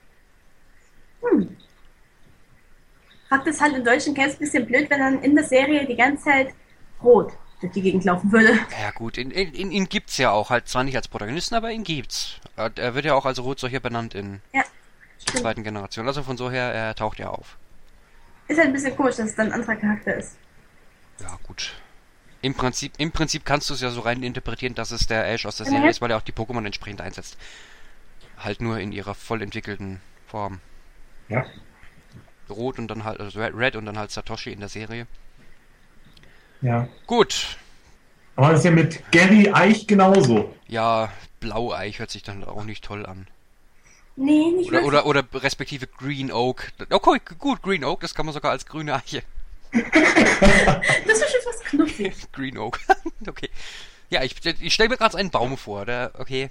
Fakt ist halt, im Deutschen käme es ein bisschen blöd, wenn dann in der Serie die ganze Zeit rot durch die Gegend laufen würde. Ja gut, in, in, in, ihn gibt's ja auch, halt zwar nicht als Protagonisten, aber ihn gibt's. Er, er wird ja auch als Rotsolcher benannt in Ja, der stimmt. zweiten Generation. Also von so her, er taucht ja auf. Ist halt ein bisschen komisch, dass es dann ein anderer Charakter ist. Ja, gut. Im Prinzip, im Prinzip kannst du es ja so rein interpretieren, dass es der Ash aus der Serie Mhm. ist, weil er auch die Pokémon entsprechend einsetzt. Halt nur in ihrer voll entwickelten Form. Ja. Rot und dann halt, also Red, Red und dann halt Satoshi in der Serie. Ja. Gut. Aber das ist ja mit Gary Eich genauso. Ja, Blaueich hört sich dann auch nicht toll an. Nee, nicht Oder, wirklich. oder, oder respektive Green Oak. Okay, gut, Green Oak, das kann man sogar als grüne Eiche. Das ist schon fast knuffig. Green Oak. Okay. Ja, ich, ich stelle mir gerade einen Baum vor, der, okay.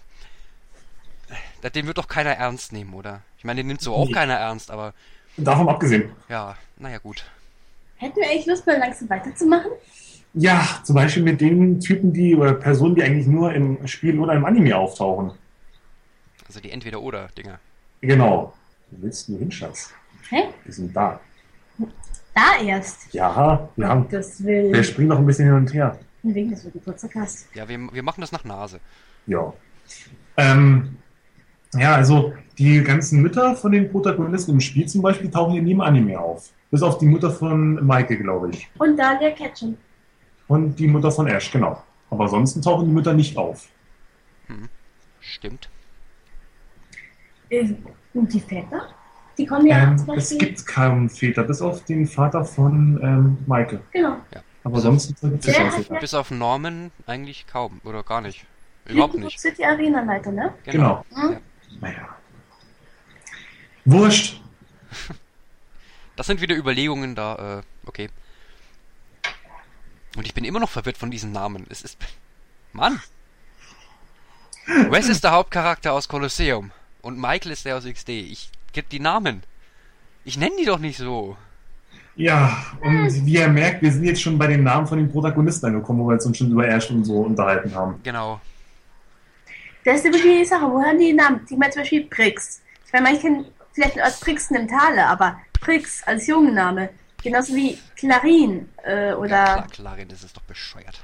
Da- Den wird doch keiner ernst nehmen, oder? Ich meine, den nimmt so auch Nee. keiner ernst, aber Davon abgesehen. ja, naja, gut. Hätten wir eigentlich Lust, mal langsam weiterzumachen? Ja, zum Beispiel mit den Typen, die oder Personen, die eigentlich nur im Spiel oder im Anime auftauchen. Also die Entweder-Oder-Dinger. Genau. Wo willst du hin, Schatz? Hä? Wir sind da. Da erst. Ja, wir haben. Das Wir will. springen noch ein bisschen hin und her. Wegen, dass du Geburtstag hast. Ja, wir, wir machen das nach Nase. Ja. Ähm, ja, also die ganzen Mütter von den Protagonisten im Spiel zum Beispiel tauchen in jedem Anime auf. Bis auf die Mutter von Maike, glaube ich. Und Dahlia Ketchum. Und die Mutter von Ash, genau. Aber ansonsten tauchen die Mütter nicht auf. Stimmt. Äh, Und die Väter? Die kommen ja ähm, zum es Beispiel. gibt keinen Väter, bis auf den Vater von ähm, Maike. Genau. Aber sonst gibt es Der keinen hat Väter. Bis auf Norman eigentlich kaum. Oder gar nicht. Überhaupt Überhaupt nicht. City Arena-Leiter, ne? Genau. Hm? Ja. Naja. Wurscht. Das sind wieder Überlegungen da, äh, okay. Und ich bin immer noch verwirrt von diesen Namen. Es ist. Mann! Wes ist der Hauptcharakter aus Colosseum. Und Michael ist der aus X D. Ich geb die Namen. Ich nenne die doch nicht so. Ja, und wie ihr merkt, wir sind jetzt schon bei den Namen von den Protagonisten angekommen, wo wir uns schon über Ash und so unterhalten haben. Genau. Das ist nämlich die Sache. Woher haben die Namen? Ich meine zum Beispiel Brix. Ich meine, manche kennen vielleicht nur als Brix Nemtale, aber Brix als Jungenname. Genauso wie Clarin äh, oder Ja, klar, Clarin, das ist doch bescheuert.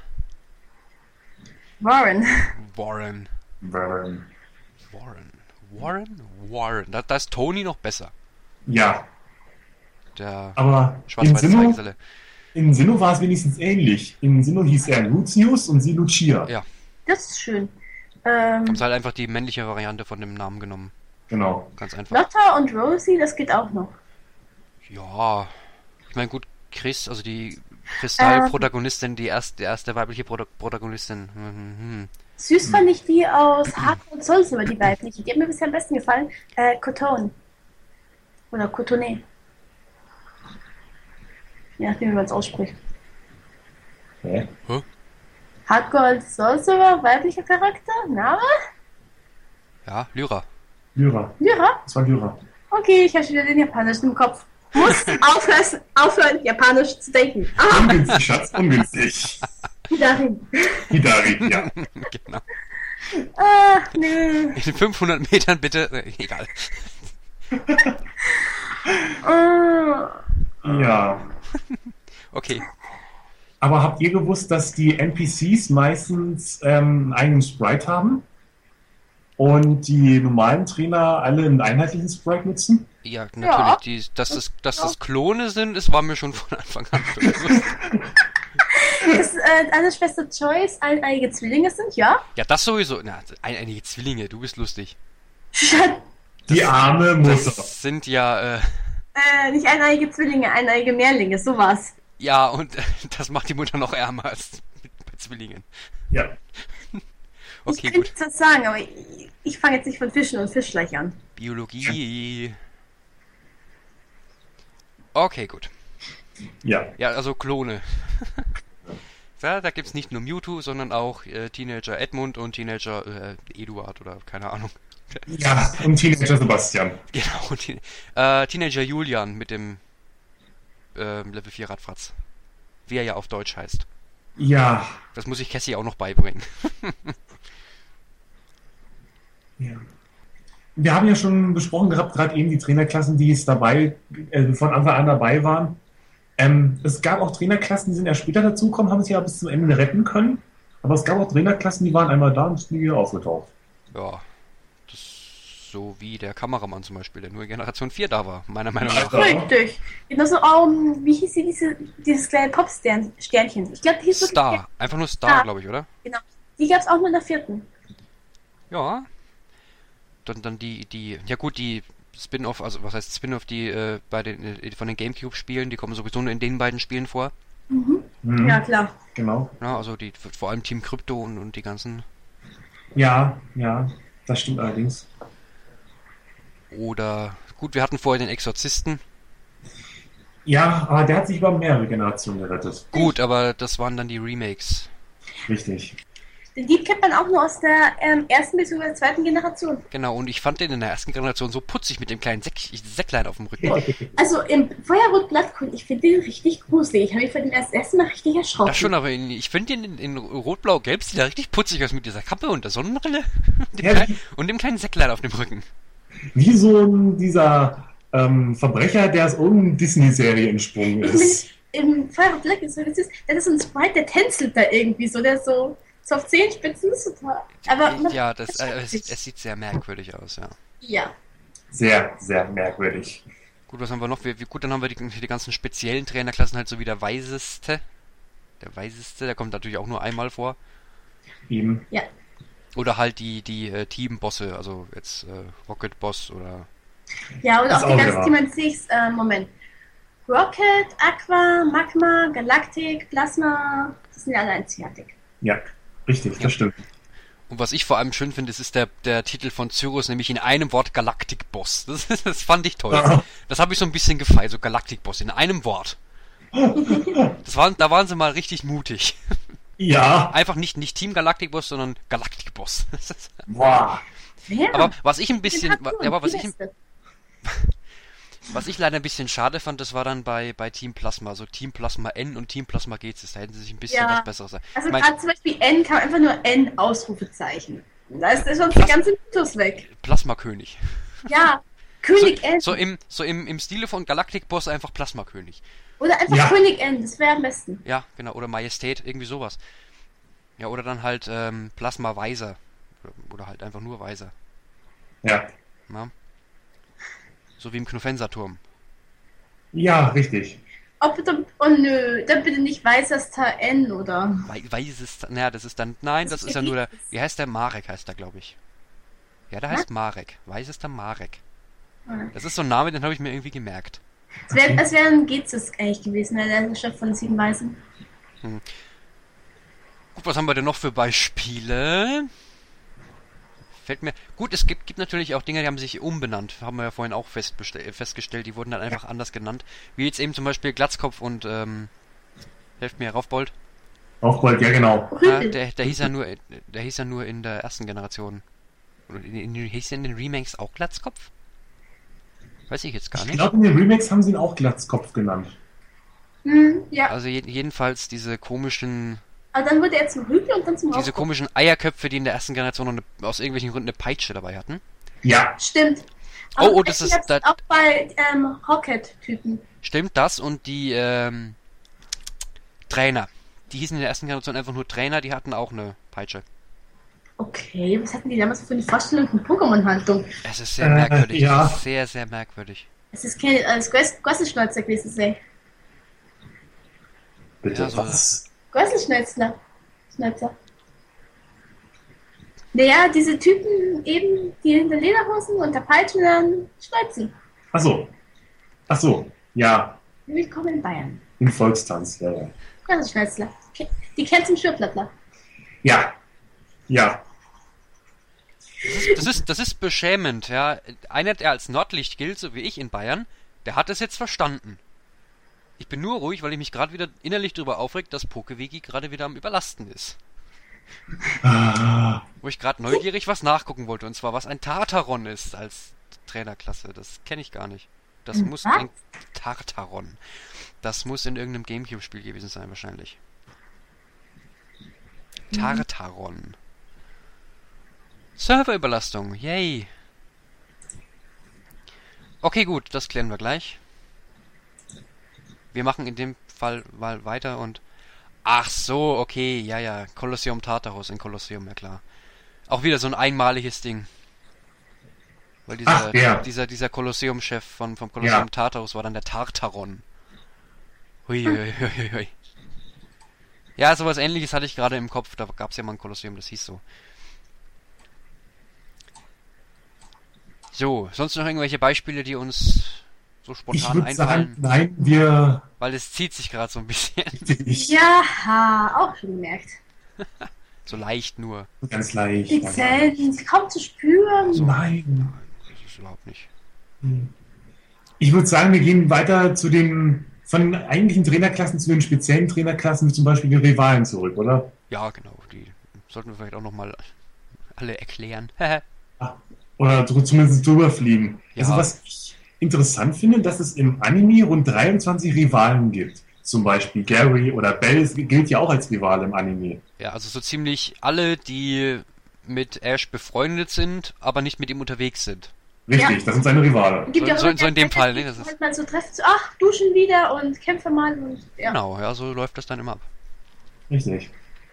Warren. Warren. Ähm, Warren. Warren? Warren. Da, da ist Tony noch besser. Ja. Der Aber in schwarz-weiße Sinnoh, Zeigeselle. in Sinnoh war es wenigstens ähnlich. In Sinnoh hieß er Lucius und sie Lucia. Ja, Das ist schön. Ähm, haben sie halt einfach die männliche Variante von dem Namen genommen. Genau. Ganz einfach. Lotta und Rosie, das geht auch noch. Ja, ich meine gut, Chris, also die Kristall-Protagonistin, die erste, die erste weibliche Proto Protagonistin. Hm, hm. Süß fand ich die aus Hardcore und Souls, aber die weibliche. Die hat mir bisher am besten gefallen. Äh, Cotone. Oder Cotoné. Je nachdem, wie man es ausspricht. Hä? Hä? Hardcore und Sorcerer, weiblicher Charakter? Name? Ja, Lyra. Lyra. Lyra? Das war Lyra. Okay, ich habe schon wieder den Japanischen im Kopf. Muss aufhören, aufhören, Japanisch zu denken. Ah, Ungünstig, Schatz, ungünstig. darin. Hidari, ja. Genau. Ah, nö. In fünfhundert Metern bitte, äh, egal. Ah, Ja. Okay. Aber habt ihr gewusst, dass die N P Cs meistens ähm, einen eigenen Sprite haben? Und die normalen Trainer alle einen einheitlichen Sprite nutzen? Ja, natürlich. Ja. Die, dass, das, dass das Klone sind, das war mir schon von Anfang an bewusst. dass äh, deine Schwester Joyce eineiige Zwillinge sind, ja? Ja, das sowieso. Na, ein, einige Zwillinge, du bist lustig. Schat, Die arme Mutter. Das sind ja, äh, äh, nicht eineiige Zwillinge, eineiige Mehrlinge, sowas. ja, und äh, das macht die Mutter noch ärmer als bei Zwillingen. Ja. Okay, ich gut. könnte das sagen, aber ich, ich fange jetzt nicht von Fischen und Fischleich an. Biologie. Okay, gut. Ja. Ja, also Klone. Ja, da gibt's nicht nur Mewtwo, sondern auch äh, Teenager Edmund und Teenager äh, Eduard oder keine Ahnung. Ja, und Teenager Sebastian. Genau, und Teen äh, Teenager Julian mit dem ähm, Level vier Radfratz. Wie er ja auf Deutsch heißt. Ja. Das muss ich Cassie auch noch beibringen. Ja. Wir haben ja schon besprochen gehabt, gerade eben die Trainerklassen, die es dabei, äh, von Anfang an dabei waren. Ähm, es gab auch Trainerklassen, die sind erst später dazugekommen, haben sich ja bis zum Ende retten können. Aber es gab auch Trainerklassen, die waren einmal da und sind nie wieder aufgetaucht. Ja, das so wie der Kameramann zum Beispiel, der nur in Generation vier da war, meiner Meinung nach. Ja. Richtig. Genauso, um, wie hieß sie, diese, dieses kleine Popsternchen? Ich glaube, die hieß wirklich Star, einfach nur Star, Star. glaube ich, oder? Genau. Die gab es auch nur in der vierten. Ja. Dann, dann die, die, ja gut, die Spin-off, also was heißt Spin-off, die äh, bei den äh, von den GameCube-Spielen, die kommen sowieso nur in den beiden Spielen vor. Mhm. Mhm. Ja, klar. Genau. Ja, also die vor allem Team Crypto und, und die ganzen. Ja, ja, das stimmt allerdings. Oder gut, wir hatten vorher den Exorzisten. Ja, aber der hat sich über mehrere Generationen gerettet. Gut, aber das waren dann die Remakes. Richtig. Den Dieb kennt man auch nur aus der ähm, ersten bzw. zweiten Generation. Genau, und ich fand den in der ersten Generation so putzig mit dem kleinen Säck Säcklein auf dem Rücken. Also im Feuerrot Blattgrün, ich finde den richtig gruselig. Ich habe mich von dem erst ersten Mal richtig erschrocken. Das schon, aber in, ich finde den in, in Rot-Blau-Gelb sieht er richtig putzig aus mit dieser Kappe und der Sonnenbrille und dem, Ja, kleinen, und dem kleinen Säcklein auf dem Rücken. Wie so ein dieser ähm, Verbrecher, der aus irgendeiner Disney-Serie entsprungen ist. Im Feuerrot Blatt ist so, das ist, das ist so ein Sprite, der tänzelt da irgendwie so, der ist so, so auf Zehenspitzen ist total. Aber man- Ja, das, äh, es, schrecklich. es sieht sehr merkwürdig aus, ja. Ja. Sehr, sehr merkwürdig. Gut, was haben wir noch? Wir, wir, gut, dann haben wir die, die ganzen speziellen Trainerklassen, halt so wie der Weiseste. Der Weiseste, der kommt natürlich auch nur einmal vor. Eben. Ja. Oder halt die, die äh, Teambosse, also jetzt äh, Rocket Boss oder... Ja, und Das auch die auch ganzen wahr. Team an sich, äh, Moment. Rocket, Aqua, Magma, Galactic, Plasma, das sind ja alle einzigartig. Ja, richtig, Ja. das stimmt. Und was ich vor allem schön finde, das ist der, der Titel von Cyrus, nämlich in einem Wort Galactic Boss. Das, das fand ich toll. Ja. Das habe ich so ein bisschen gefeiert, so Galactic Boss in einem Wort. Das waren, da waren sie mal richtig mutig. Ja, Einfach nicht, nicht Team Galactic Boss, sondern Galactic Boss. Das ist- boah. Wer? Aber was ich ein Den bisschen, Cartoon, ja, aber was die ich, beste. was ich leider ein bisschen schade fand, das war dann bei, bei Team Plasma, also Team Plasma N und Team Plasma Getzis, da hätten sie sich ein bisschen Ja. was Besseres. Also Ich mein, gerade zum Beispiel N kann man einfach nur N Ausrufezeichen. Da ist schon der ganze Mythos weg. Plasma König. Ja, König N. So im, so im, im Stile von Galactic Boss einfach Plasma König. Oder einfach Ja. König N, das wäre am besten. Ja, genau, oder Majestät, irgendwie sowas. Ja, oder dann halt ähm, Plasma Weiser. Oder, oder halt einfach nur Weiser. Ja, Na? So wie im Knuffenserturm. Ja, richtig. Oh, bitte, oh nö, dann bitte nicht weißer Star N, oder? Wei- Weißes, naja, das ist dann, nein, das Das ist ja nur der, vergibt es. wie heißt der? Marek heißt der, glaube ich. Ja, der heißt Marek. Weißester Marek. Ah. Das ist so ein Name, den habe ich mir irgendwie gemerkt. Es wäre es wär ein Gezis eigentlich gewesen, der Chef von Sieben Weißen. Gut, was haben wir denn noch für Beispiele? Fällt mir. Gut, es gibt, gibt natürlich auch Dinge, die haben sich umbenannt. Haben wir ja vorhin auch festbestell- festgestellt. Die wurden dann einfach anders genannt. Wie jetzt eben zum Beispiel Glatzkopf und, ähm, helft mir, Raufbold. Aufgold, ja genau. Ja, Rüpel. der, der hieß ja nur, der hieß ja nur in der ersten Generation. Oder in, in, hieß er in den Remakes auch Glatzkopf? Weiß ich jetzt gar Ich nicht. glaube, in den Remakes haben sie ihn auch Glatzkopf genannt. Hm, ja, Also je, jedenfalls diese komischen, aber dann wurde er zum Rüpel und dann zum diese Raufbold. komischen Eierköpfe, die in der ersten Generation noch eine, aus irgendwelchen Gründen eine Peitsche dabei hatten. Ja, Stimmt. Oh, oh, das ist- jetzt das- auch bei ähm, Rocket-Typen. Stimmt das? Und die ähm, Trainer. Die hießen in der ersten Generation einfach nur Trainer, die hatten auch eine Peitsche. Okay, was hatten die damals für eine Vorstellung von Pokémon-Handlung? Es ist sehr Äh, merkwürdig. ja. Es ist sehr, sehr merkwürdig. Es ist kein äh, Gosselschnäuzer gewesen, sei. bitte. Ja, so- Was? Gosselschnäuzler. Schnäuzer. Naja, diese Typen eben, die hinter Lederhosen und der Peitsche dann schneuzen. Ach so. Ach so. Ja, Willkommen in Bayern. im Volkstanz. Ja, ja. Gosselschnäuzler. Ke- Die kennt zum Schürplattler. Ja. Ja. Das ist, das ist beschämend, ja. Einer, der als Nordlicht gilt, so wie ich in Bayern, der hat es jetzt verstanden. Ich bin nur ruhig, weil ich mich gerade wieder innerlich darüber aufregt, dass PokeWiki gerade wieder am Überlasten ist. Ah, Wo ich gerade neugierig was nachgucken wollte, und zwar was ein Tartaron ist als Trainerklasse. Das kenne ich gar nicht. Das Ein muss was? ein Tartaron. Das muss in irgendeinem Gamecube-Spiel gewesen sein, wahrscheinlich. Tartaron. Serverüberlastung, yay. Okay, gut, das klären wir gleich. Wir machen in dem Fall mal weiter und... Ach so, okay, ja, ja. Kolosseum Tartarus in Kolosseum, ja klar. Auch wieder so ein einmaliges Ding. Weil dieser, Ach, der. dieser, dieser Kolosseum-Chef von, vom Kolosseum Ja. Tartarus war dann der Tartaron. Hui, hui, hui, hui, hui. Ja, sowas ähnliches hatte ich gerade im Kopf. Da gab es ja mal ein Kolosseum, das hieß so. So, sonst noch irgendwelche Beispiele, die uns so ich spontan würde sagen, einfallen? nein, wir. Weil es zieht sich gerade so ein bisschen. Ich, Ja, auch schon gemerkt. So leicht nur. Ganz leicht. Die ganz Zellen leicht. sind kaum zu spüren. Nein. Das ist überhaupt nicht. Ich würde sagen, wir gehen weiter zu den von den eigentlichen Trainerklassen zu den speziellen Trainerklassen, wie zum Beispiel die Rivalen zurück, oder? Ja, genau. Die sollten wir vielleicht auch nochmal alle erklären. Oder dr- zumindest drüber fliegen. Ja. Also was ich interessant finde, dass es im Anime rund dreiundzwanzig Rivalen gibt. Zum Beispiel Gary oder Bell gilt ja auch als Rivale im Anime. Ja, also so ziemlich alle, die mit Ash befreundet sind, aber nicht mit ihm unterwegs sind. Richtig, Ja. das sind seine Rivale. Gibt So- ja auch so- immer so in dem gerne, Fall, ne, das ist- Wenn man so trifft, so, ach, duschen wieder und kämpfe mal. Und, ja. Genau, ja, so läuft das dann immer ab. Richtig.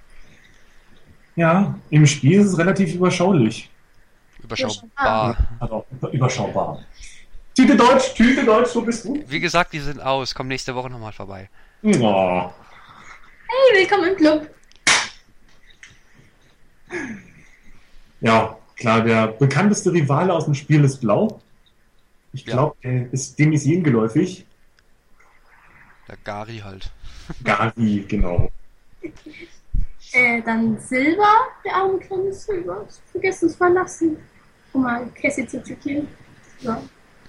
Ja, im Spiel ist es relativ überschaulich. Überschaubar. Also überschaubar. Tüte Deutsch, Tüte Deutsch, wo bist du? Wie gesagt, die sind aus. Komm nächste Woche nochmal vorbei. Oh. Hey, willkommen im Club. Ja, klar, der bekannteste Rivale aus dem Spiel ist Blau. Ich Ja. glaube, ist, dem ist jedem geläufig. Der Gary halt. Gavi, genau. Äh, dann Silber, der arme kleine Silber. Vergessen es verlassen. Um mal Cassie zu zitieren. So.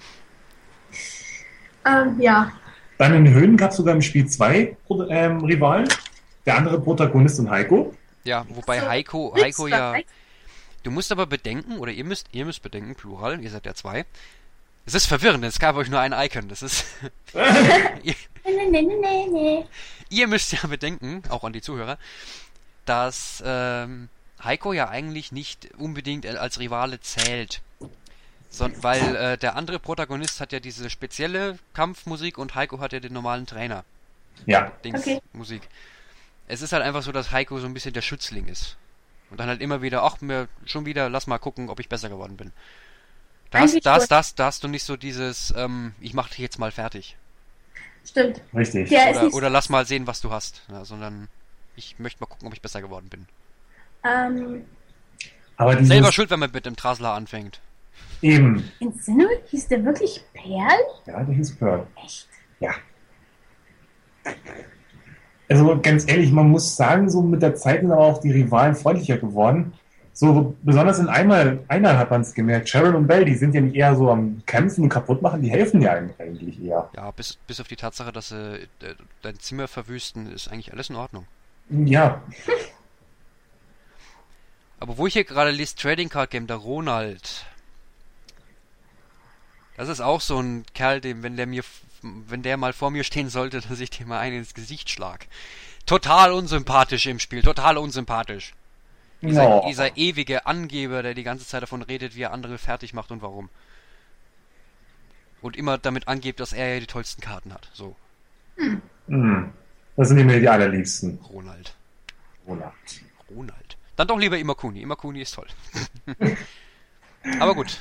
Ähm, ja. Dann in den Höhen gab es sogar im Spiel zwei Pro- ähm, Rivalen. Der andere Protagonist und Heiko. Ja, wobei So, Heiko, Witz Heiko ja... dabei. Du musst aber bedenken, oder ihr müsst, ihr müsst bedenken, Plural, ihr seid ja zwei. Es ist verwirrend, es gab euch nur ein Icon, das ist... ihr, Nee, nee, nee, nee, nee. ihr müsst ja bedenken, auch an die Zuhörer, dass ähm, Heiko ja eigentlich nicht unbedingt als Rivale zählt. Son weil äh, der andere Protagonist hat ja diese spezielle Kampfmusik und Heiko hat ja den normalen Trainer. Ja, Dings Okay. Musik. Es ist halt einfach so, dass Heiko so ein bisschen der Schützling ist. Und dann halt immer wieder, ach, mir schon wieder, lass mal gucken, ob ich besser geworden bin. Da hast, Eigentlich da hast, schon. da hast, da hast du nicht so dieses, ähm, ich mach dich jetzt mal fertig. Stimmt. Richtig. Der ist Oder, nicht, oder lass mal sehen, was du hast. Ja, sondern ich möchte mal gucken, ob ich besser geworden bin. ähm, Aber dieses, Selber schuld, wenn man mit dem Trasler anfängt. eben. in Sinnoh hieß der wirklich Perl? Ja, der hieß Pearl. Echt? Ja. Also ganz ehrlich, man muss sagen, so mit der Zeit sind aber auch die Rivalen freundlicher geworden. So besonders in einmal, Einheit hat man es gemerkt. Sharon und Bell, die sind ja nicht eher so am Kämpfen und kaputt machen, die helfen ja einem eigentlich eher. Ja, bis, bis auf die Tatsache, dass sie äh, dein Zimmer verwüsten, ist eigentlich alles in Ordnung. Ja, Aber wo ich hier gerade lese, Trading Card Game, der Ronald. Das ist auch so ein Kerl, dem, wenn der mir, wenn der mal vor mir stehen sollte, dass ich dem mal einen ins Gesicht schlag. Total unsympathisch im Spiel, total unsympathisch. Dieser, no. dieser ewige Angeber, der die ganze Zeit davon redet, wie er andere fertig macht und warum. Und immer damit angibt, dass er ja die tollsten Karten hat. So, Hm. Das sind mir die allerliebsten. Ronald. Ronald. Ronald. Dann doch lieber Imakuni. Imakuni ist toll. Aber gut.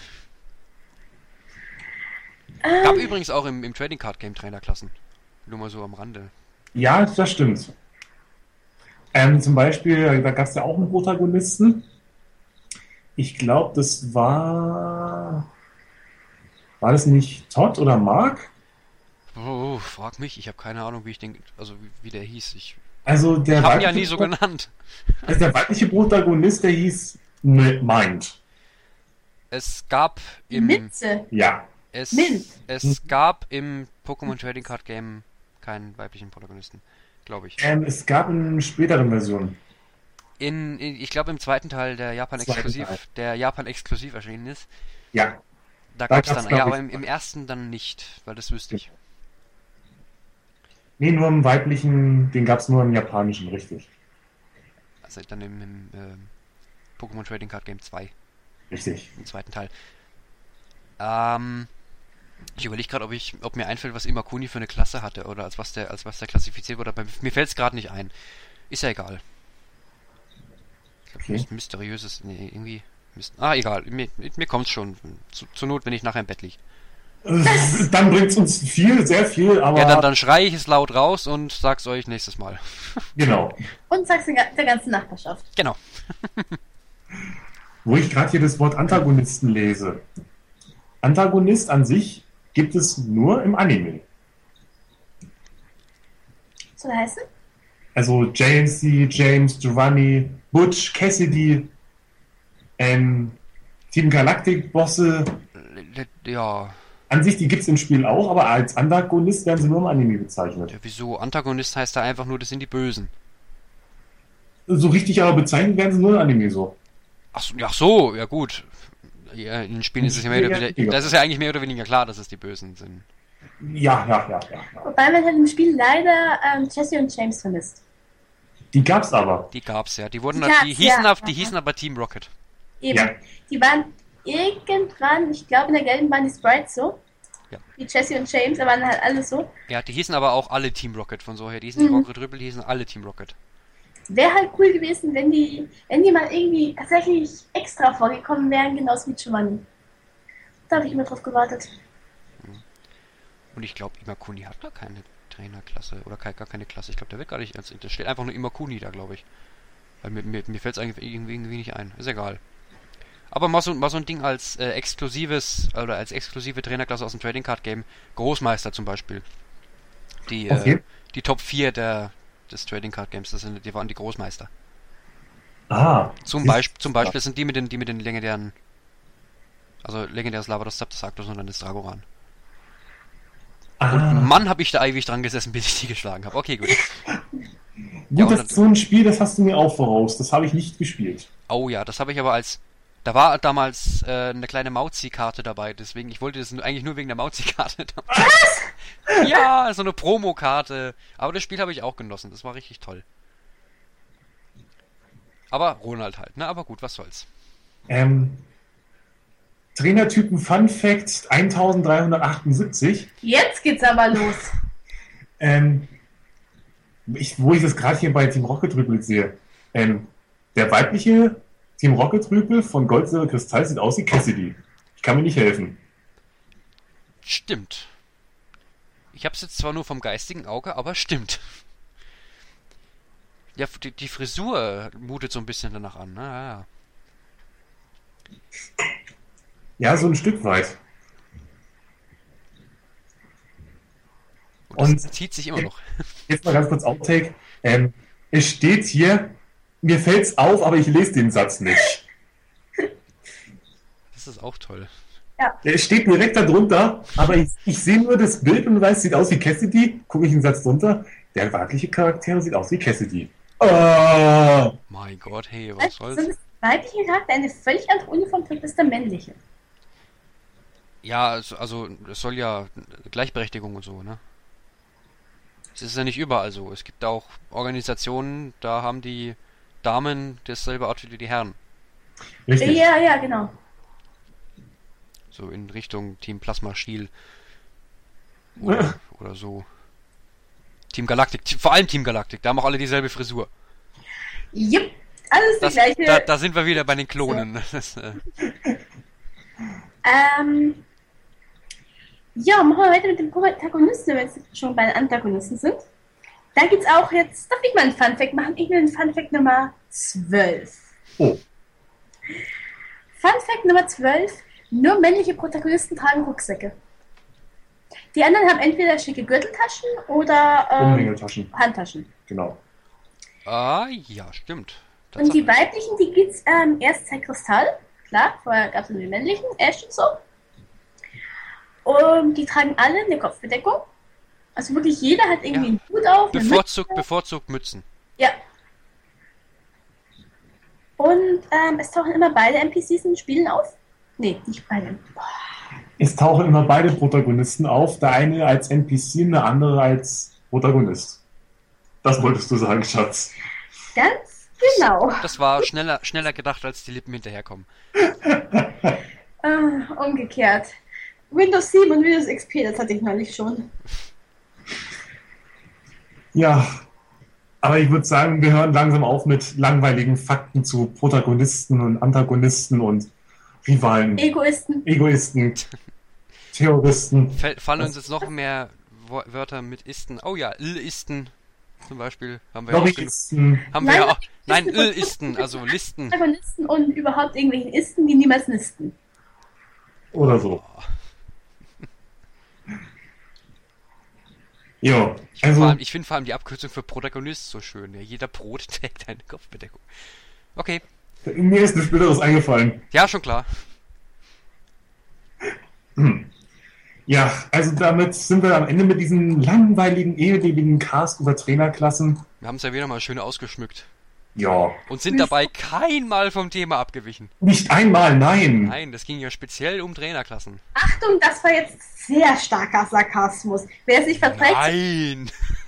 Gab übrigens auch im, im Trading Card Game Trainerklassen. Nur mal so am Rande. Ja, das stimmt. Ähm, zum Beispiel, da gab es ja auch einen Protagonisten. Ich glaube, das war... War das nicht Todd oder Mark? Oh, frag mich, ich habe keine Ahnung, wie ich den, also wie, wie der hieß. Ich Also der habe ihn ja weibliche nie so Pro- genannt. Also der weibliche Protagonist, der hieß M- Mind. Es gab im Mitze. Ja. es, Mint. es gab im Pokémon Trading Card Game keinen weiblichen Protagonisten, glaube ich. Ähm, es gab eine späteren Version. In, in ich glaube im zweiten Teil, der Japan Zweiten exklusiv, Teil. der Japan exklusiv erschienen ist, Ja. da Da gab's gab's, dann, glaub ja, ich, aber im, im ersten dann nicht, weil das wüsste ich. Nee, nur im weiblichen, den gab es nur im japanischen, richtig. Also dann im, im ähm, Pokémon Trading Card Game zwei, Richtig. im zweiten Teil. Ähm, ich überlege gerade, ob ich, ob mir einfällt, was Imakuni für eine Klasse hatte oder als was der, als was der klassifiziert wurde. Aber mir fällt es gerade nicht ein. Ist ja egal. Ich glaube, Okay. mysteriöses, nee, irgendwie. Myst ah, egal. Mir, mir kommt's schon. Zu, zur Not, wenn ich nachher im Bett liege. Äh, Dann bringt es uns viel, sehr viel, aber Ja, dann, dann schreie ich es laut raus und sag's euch nächstes Mal. genau. Und sagst der der ganzen Nachbarschaft. Genau. Wo ich gerade hier das Wort Antagonisten lese. Antagonist an sich gibt es nur im Anime. Soll er heißen? Also J M C, James, Giovanni, Butch, Cassidy, ähm, Team Galactic Bosse. Ja. An sich, die gibt es im Spiel auch, aber als Antagonist werden sie nur im Anime bezeichnet. Ja, wieso? Antagonist heißt da einfach nur, das sind die Bösen. So richtig aber bezeichnet werden sie nur im Anime so. Ach so, ach so, ja gut. Ja, in den Spielen In ist es ja mehr oder Spielen ja weniger, weniger. das ist ja eigentlich mehr oder weniger klar, dass es die Bösen sind. Ja, ja, ja, ja. ja. Wobei man halt im Spiel leider ähm, Jesse und James vermisst. Die gab's aber. Die gab's ja. Die wurden, Die die, gab's, hießen, ja. ab, die hießen aber Team Rocket. Eben. Ja. Die waren irgendwann, ich glaube in der gelben waren die Sprites so. Ja. Wie Jesse und James, da waren halt alle so. Ja, die hießen aber auch alle Team Rocket. Von so her, die hießen nicht Mhm. Rocket Rüppel, die hießen alle Team Rocket. Wäre halt cool gewesen, wenn die, wenn die mal irgendwie tatsächlich extra vorgekommen wären, genauso wie Giovanni. Da habe ich immer drauf gewartet. Und ich glaube, Imakuni hat gar keine Trainerklasse oder gar keine Klasse. Ich glaube, der wird gar nicht ernst. Da steht einfach nur Imakuni da, glaube ich. Weil mir, mir, mir fällt es eigentlich irgendwie, irgendwie nicht ein. Ist egal. Aber mal so, mal so ein Ding als äh, exklusives oder als exklusive Trainerklasse aus dem Trading Card Game. Großmeister zum Beispiel. Die, Okay. äh, die Top vier der, des Trading Card Games, das sind, die waren die Großmeister. Ah. Zum, Beisp zum Beispiel sind die mit den, die mit den legendären, also legendäres Lavados, Zapdos und dann das Dragoran. Ah. Und Mann, hab ich da ewig dran gesessen, bis ich die geschlagen habe. Okay, gut. Gut, Ja, und das dann- ist so ein Spiel, das hast du mir auch voraus. Das habe ich nicht gespielt. Oh ja, das habe ich aber als... Da war damals äh, eine kleine Mauzi-Karte dabei, deswegen, ich wollte das nur- eigentlich nur wegen der Mauzi-Karte. Was? Ja, so eine Promokarte. Aber das Spiel habe ich auch genossen, das war richtig toll. Aber Ronald halt, ne? Aber gut, was soll's. Ähm, Trainertypen Fun Fact eintausenddreihundertachtundsiebzig. Jetzt geht's aber los. Ähm, ich, wo ich das gerade hier bei Team Rocket Rüppel sehe. Ähm, der weibliche Team Rocket Rüppel von Gold, Silber, Kristall sieht aus wie Cassidy. Ich kann mir nicht helfen. Stimmt. Ich hab's jetzt zwar nur vom geistigen Auge, aber stimmt. Ja, die, die Frisur mutet so ein bisschen danach an, ne? Ja, ja. Ja, so ein Stück weit. Und das Und zieht sich immer noch. jetzt mal ganz kurz Outtake. Ähm, es steht hier, mir fällt's auf, aber ich lese den Satz nicht. Das ist auch toll. Es steht direkt darunter, aber ich, ich sehe nur das Bild und weiß, sieht aus wie Cassidy. Gucke ich den Satz drunter. Der weibliche Charakter sieht aus wie Cassidy. Oh. Mein Gott, hey, was Also, soll's? so das weibliche Charakter eine völlig andere Uniform trägt als der männliche. Ja, also, also es soll ja Gleichberechtigung und so, ne? Es ist ja nicht überall so. Es gibt auch Organisationen, da haben die Damen dasselbe Outfit wie die Herren. Richtig. Ja, ja, genau. So in Richtung Team Plasma Shield. Oder, oder so. Team Galactic, vor allem Team Galactic, da haben auch alle dieselbe Frisur. Jupp, alles die Das, gleiche. da, da sind wir wieder bei den Klonen. Das, äh, Ähm, ja, machen wir weiter mit dem Protagonisten, wenn wir jetzt schon bei den Antagonisten sind. Da gibt's auch jetzt, darf ich mal einen Funfact machen? Ich will den Funfact Nummer zwölf. Oh. Funfact Nummer zwölf, nur männliche Protagonisten tragen Rucksäcke. Die anderen haben entweder schicke Gürteltaschen oder ähm, Umhängetaschen. Handtaschen. Genau. ah, ja, stimmt. Und die Tatsache. weiblichen, die gibt's ähm, erst seit Kristall. Klar, vorher gab es nur die männlichen, Ash und so. Und die tragen alle eine Kopfbedeckung. Also wirklich jeder hat irgendwie Ja. einen Hut auf. eine Bevorzugt, Mütze. bevorzugt Mützen. Ja. Und ähm, es tauchen immer beide N P Cs in Spielen auf. Nee, nicht beide. Boah. Es tauchen immer beide Protagonisten auf. Der eine als N P C und der andere als Protagonist. Das wolltest du sagen, Schatz. Ganz genau. Das war schneller, schneller gedacht, als die Lippen hinterherkommen. Äh, umgekehrt. Windows sieben und Windows X P, das hatte ich neulich schon. Ja, aber ich würde sagen, wir hören langsam auf mit langweiligen Fakten zu Protagonisten und Antagonisten und Rivalen, Egoisten. Egoisten, Terroristen. Fall- Fallen uns jetzt noch mehr Wo- Wörter mit Isten. Oh ja, L-Isten zum Beispiel. Haben wir ja auch genug. Lobbyisten. Haben wir ja auch. Nein, Nein, Listen- L-Isten, also Listen. Protagonisten und überhaupt irgendwelchen Isten, die niemals nisten. Oder so. Jo, Ich finde vor, also allem- ich find vor allem die Abkürzung für Protagonist so schön. Ja, jeder Brot trägt eine Kopfbedeckung. Okay, mir ist nichts Blöderes eingefallen. ja, schon klar. Ja, also damit sind wir am Ende mit diesem langweiligen, eheweiligen Cast über Trainerklassen. Wir haben es ja wieder mal schön ausgeschmückt. Ja, Und sind dabei kein Mal vom Thema abgewichen. nicht einmal, nein. Nein, das ging ja speziell um Trainerklassen. Achtung, das war jetzt sehr starker Sarkasmus. Wer sich verträgt, Nein!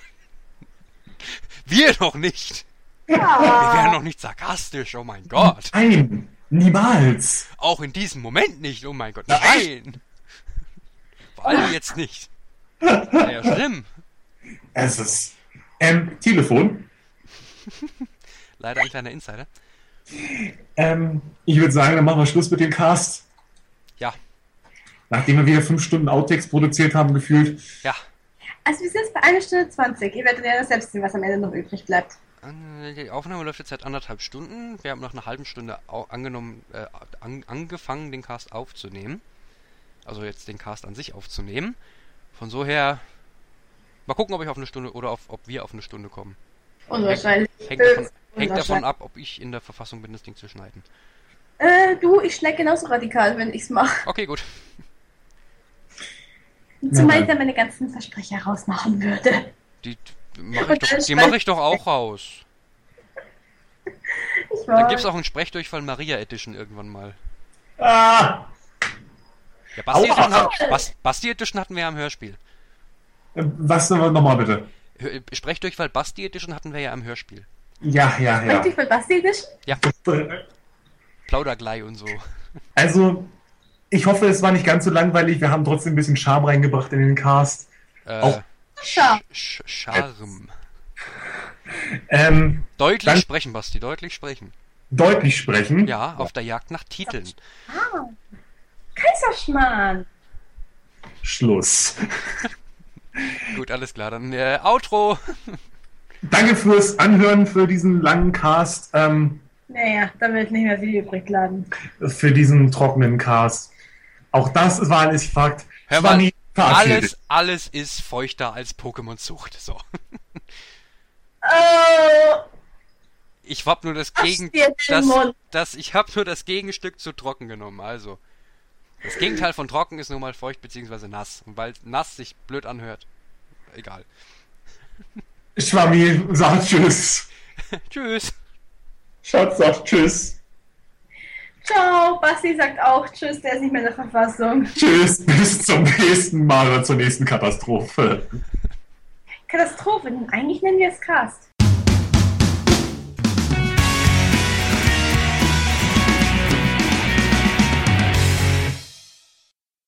Wir noch nicht! Wir ja. wären noch nicht sarkastisch, oh mein Gott! Nein, niemals. Auch in diesem Moment nicht, oh mein Gott, Nein. nein! Vor allem jetzt nicht. Wäre ja schlimm. Es ist. Ähm, Telefon. Leider ein kleiner Insider. Ähm, ich würde sagen, dann machen wir Schluss mit dem Cast. Ja, Nachdem wir wieder fünf Stunden Outtakes produziert haben, gefühlt. ja. Also wir sind jetzt bei einer Stunde zwanzig. Ihr werdet ja selbst sehen, was am Ende noch übrig bleibt. Äh, Die Aufnahme läuft jetzt seit anderthalb Stunden. Wir haben nach einer halben Stunde au- angenommen, äh, an, angefangen, den Cast aufzunehmen. Also jetzt den Cast an sich aufzunehmen. Von so her, mal gucken, ob ich auf eine Stunde oder auf, ob wir auf eine Stunde kommen. Unwahrscheinlich. Hängt davon, Höchst hängt davon unwahrscheinlich. ab, ob ich in der Verfassung bin, das Ding zu schneiden. Äh, du, ich schläge genauso radikal, wenn ich's mache. Okay, gut. Zumal Ja, ich dann meine ganzen Versprecher rausmachen würde. Die, die mache ich, doch- die mach ich doch auch raus. Ich Dann war. gibt's auch einen Sprechdurchfall Maria Edition irgendwann mal. Ah! Ja, Basti Aua. Edition, hat, Bas, Basti Edition hatten wir ja im Hörspiel. Äh, Was nochmal bitte? Hör- Sprechdurchfall Basti Edition hatten wir ja im Hörspiel. Ja, ja, ja. Richtig für Basti Edition? Ja, Plauderglei und so. Also, ich hoffe, es war nicht ganz so langweilig. Wir haben trotzdem ein bisschen Charme reingebracht in den Cast. Äh, Auch- Schau. Sch Charme. Ähm, Deutlich Dann- sprechen, Basti, deutlich sprechen. deutlich sprechen. Ja, auf der Jagd nach Titeln. Ah. Kaiserschmarrn. Schluss. alles klar. Dann äh, Outro. Danke fürs Anhören, für diesen langen Cast, ähm, Naja, da wird nicht mehr viel übrig bleiben. für diesen trockenen Cast. Auch das war alles Fakt. Hör mal, Schwammi verabschiedet. alles, alles ist feuchter als Pokémon-Zucht. So. Oh, Ich hab nur das Ach, Gegen... dir den Das, Mund. das, ich hab nur das Gegenstück zu trocken genommen, also. Das Gegenteil von trocken ist nun mal feucht bzw. nass. Und weil nass sich blöd anhört. Egal. Schwammi sagt Tschüss. Tschüss. Schatz sagt Tschüss. ciao. Basti sagt auch Tschüss, der ist nicht mehr in der Verfassung. Tschüss, bis zum nächsten Mal oder zur nächsten Katastrophe. Katastrophe, eigentlich nennen wir es Cast.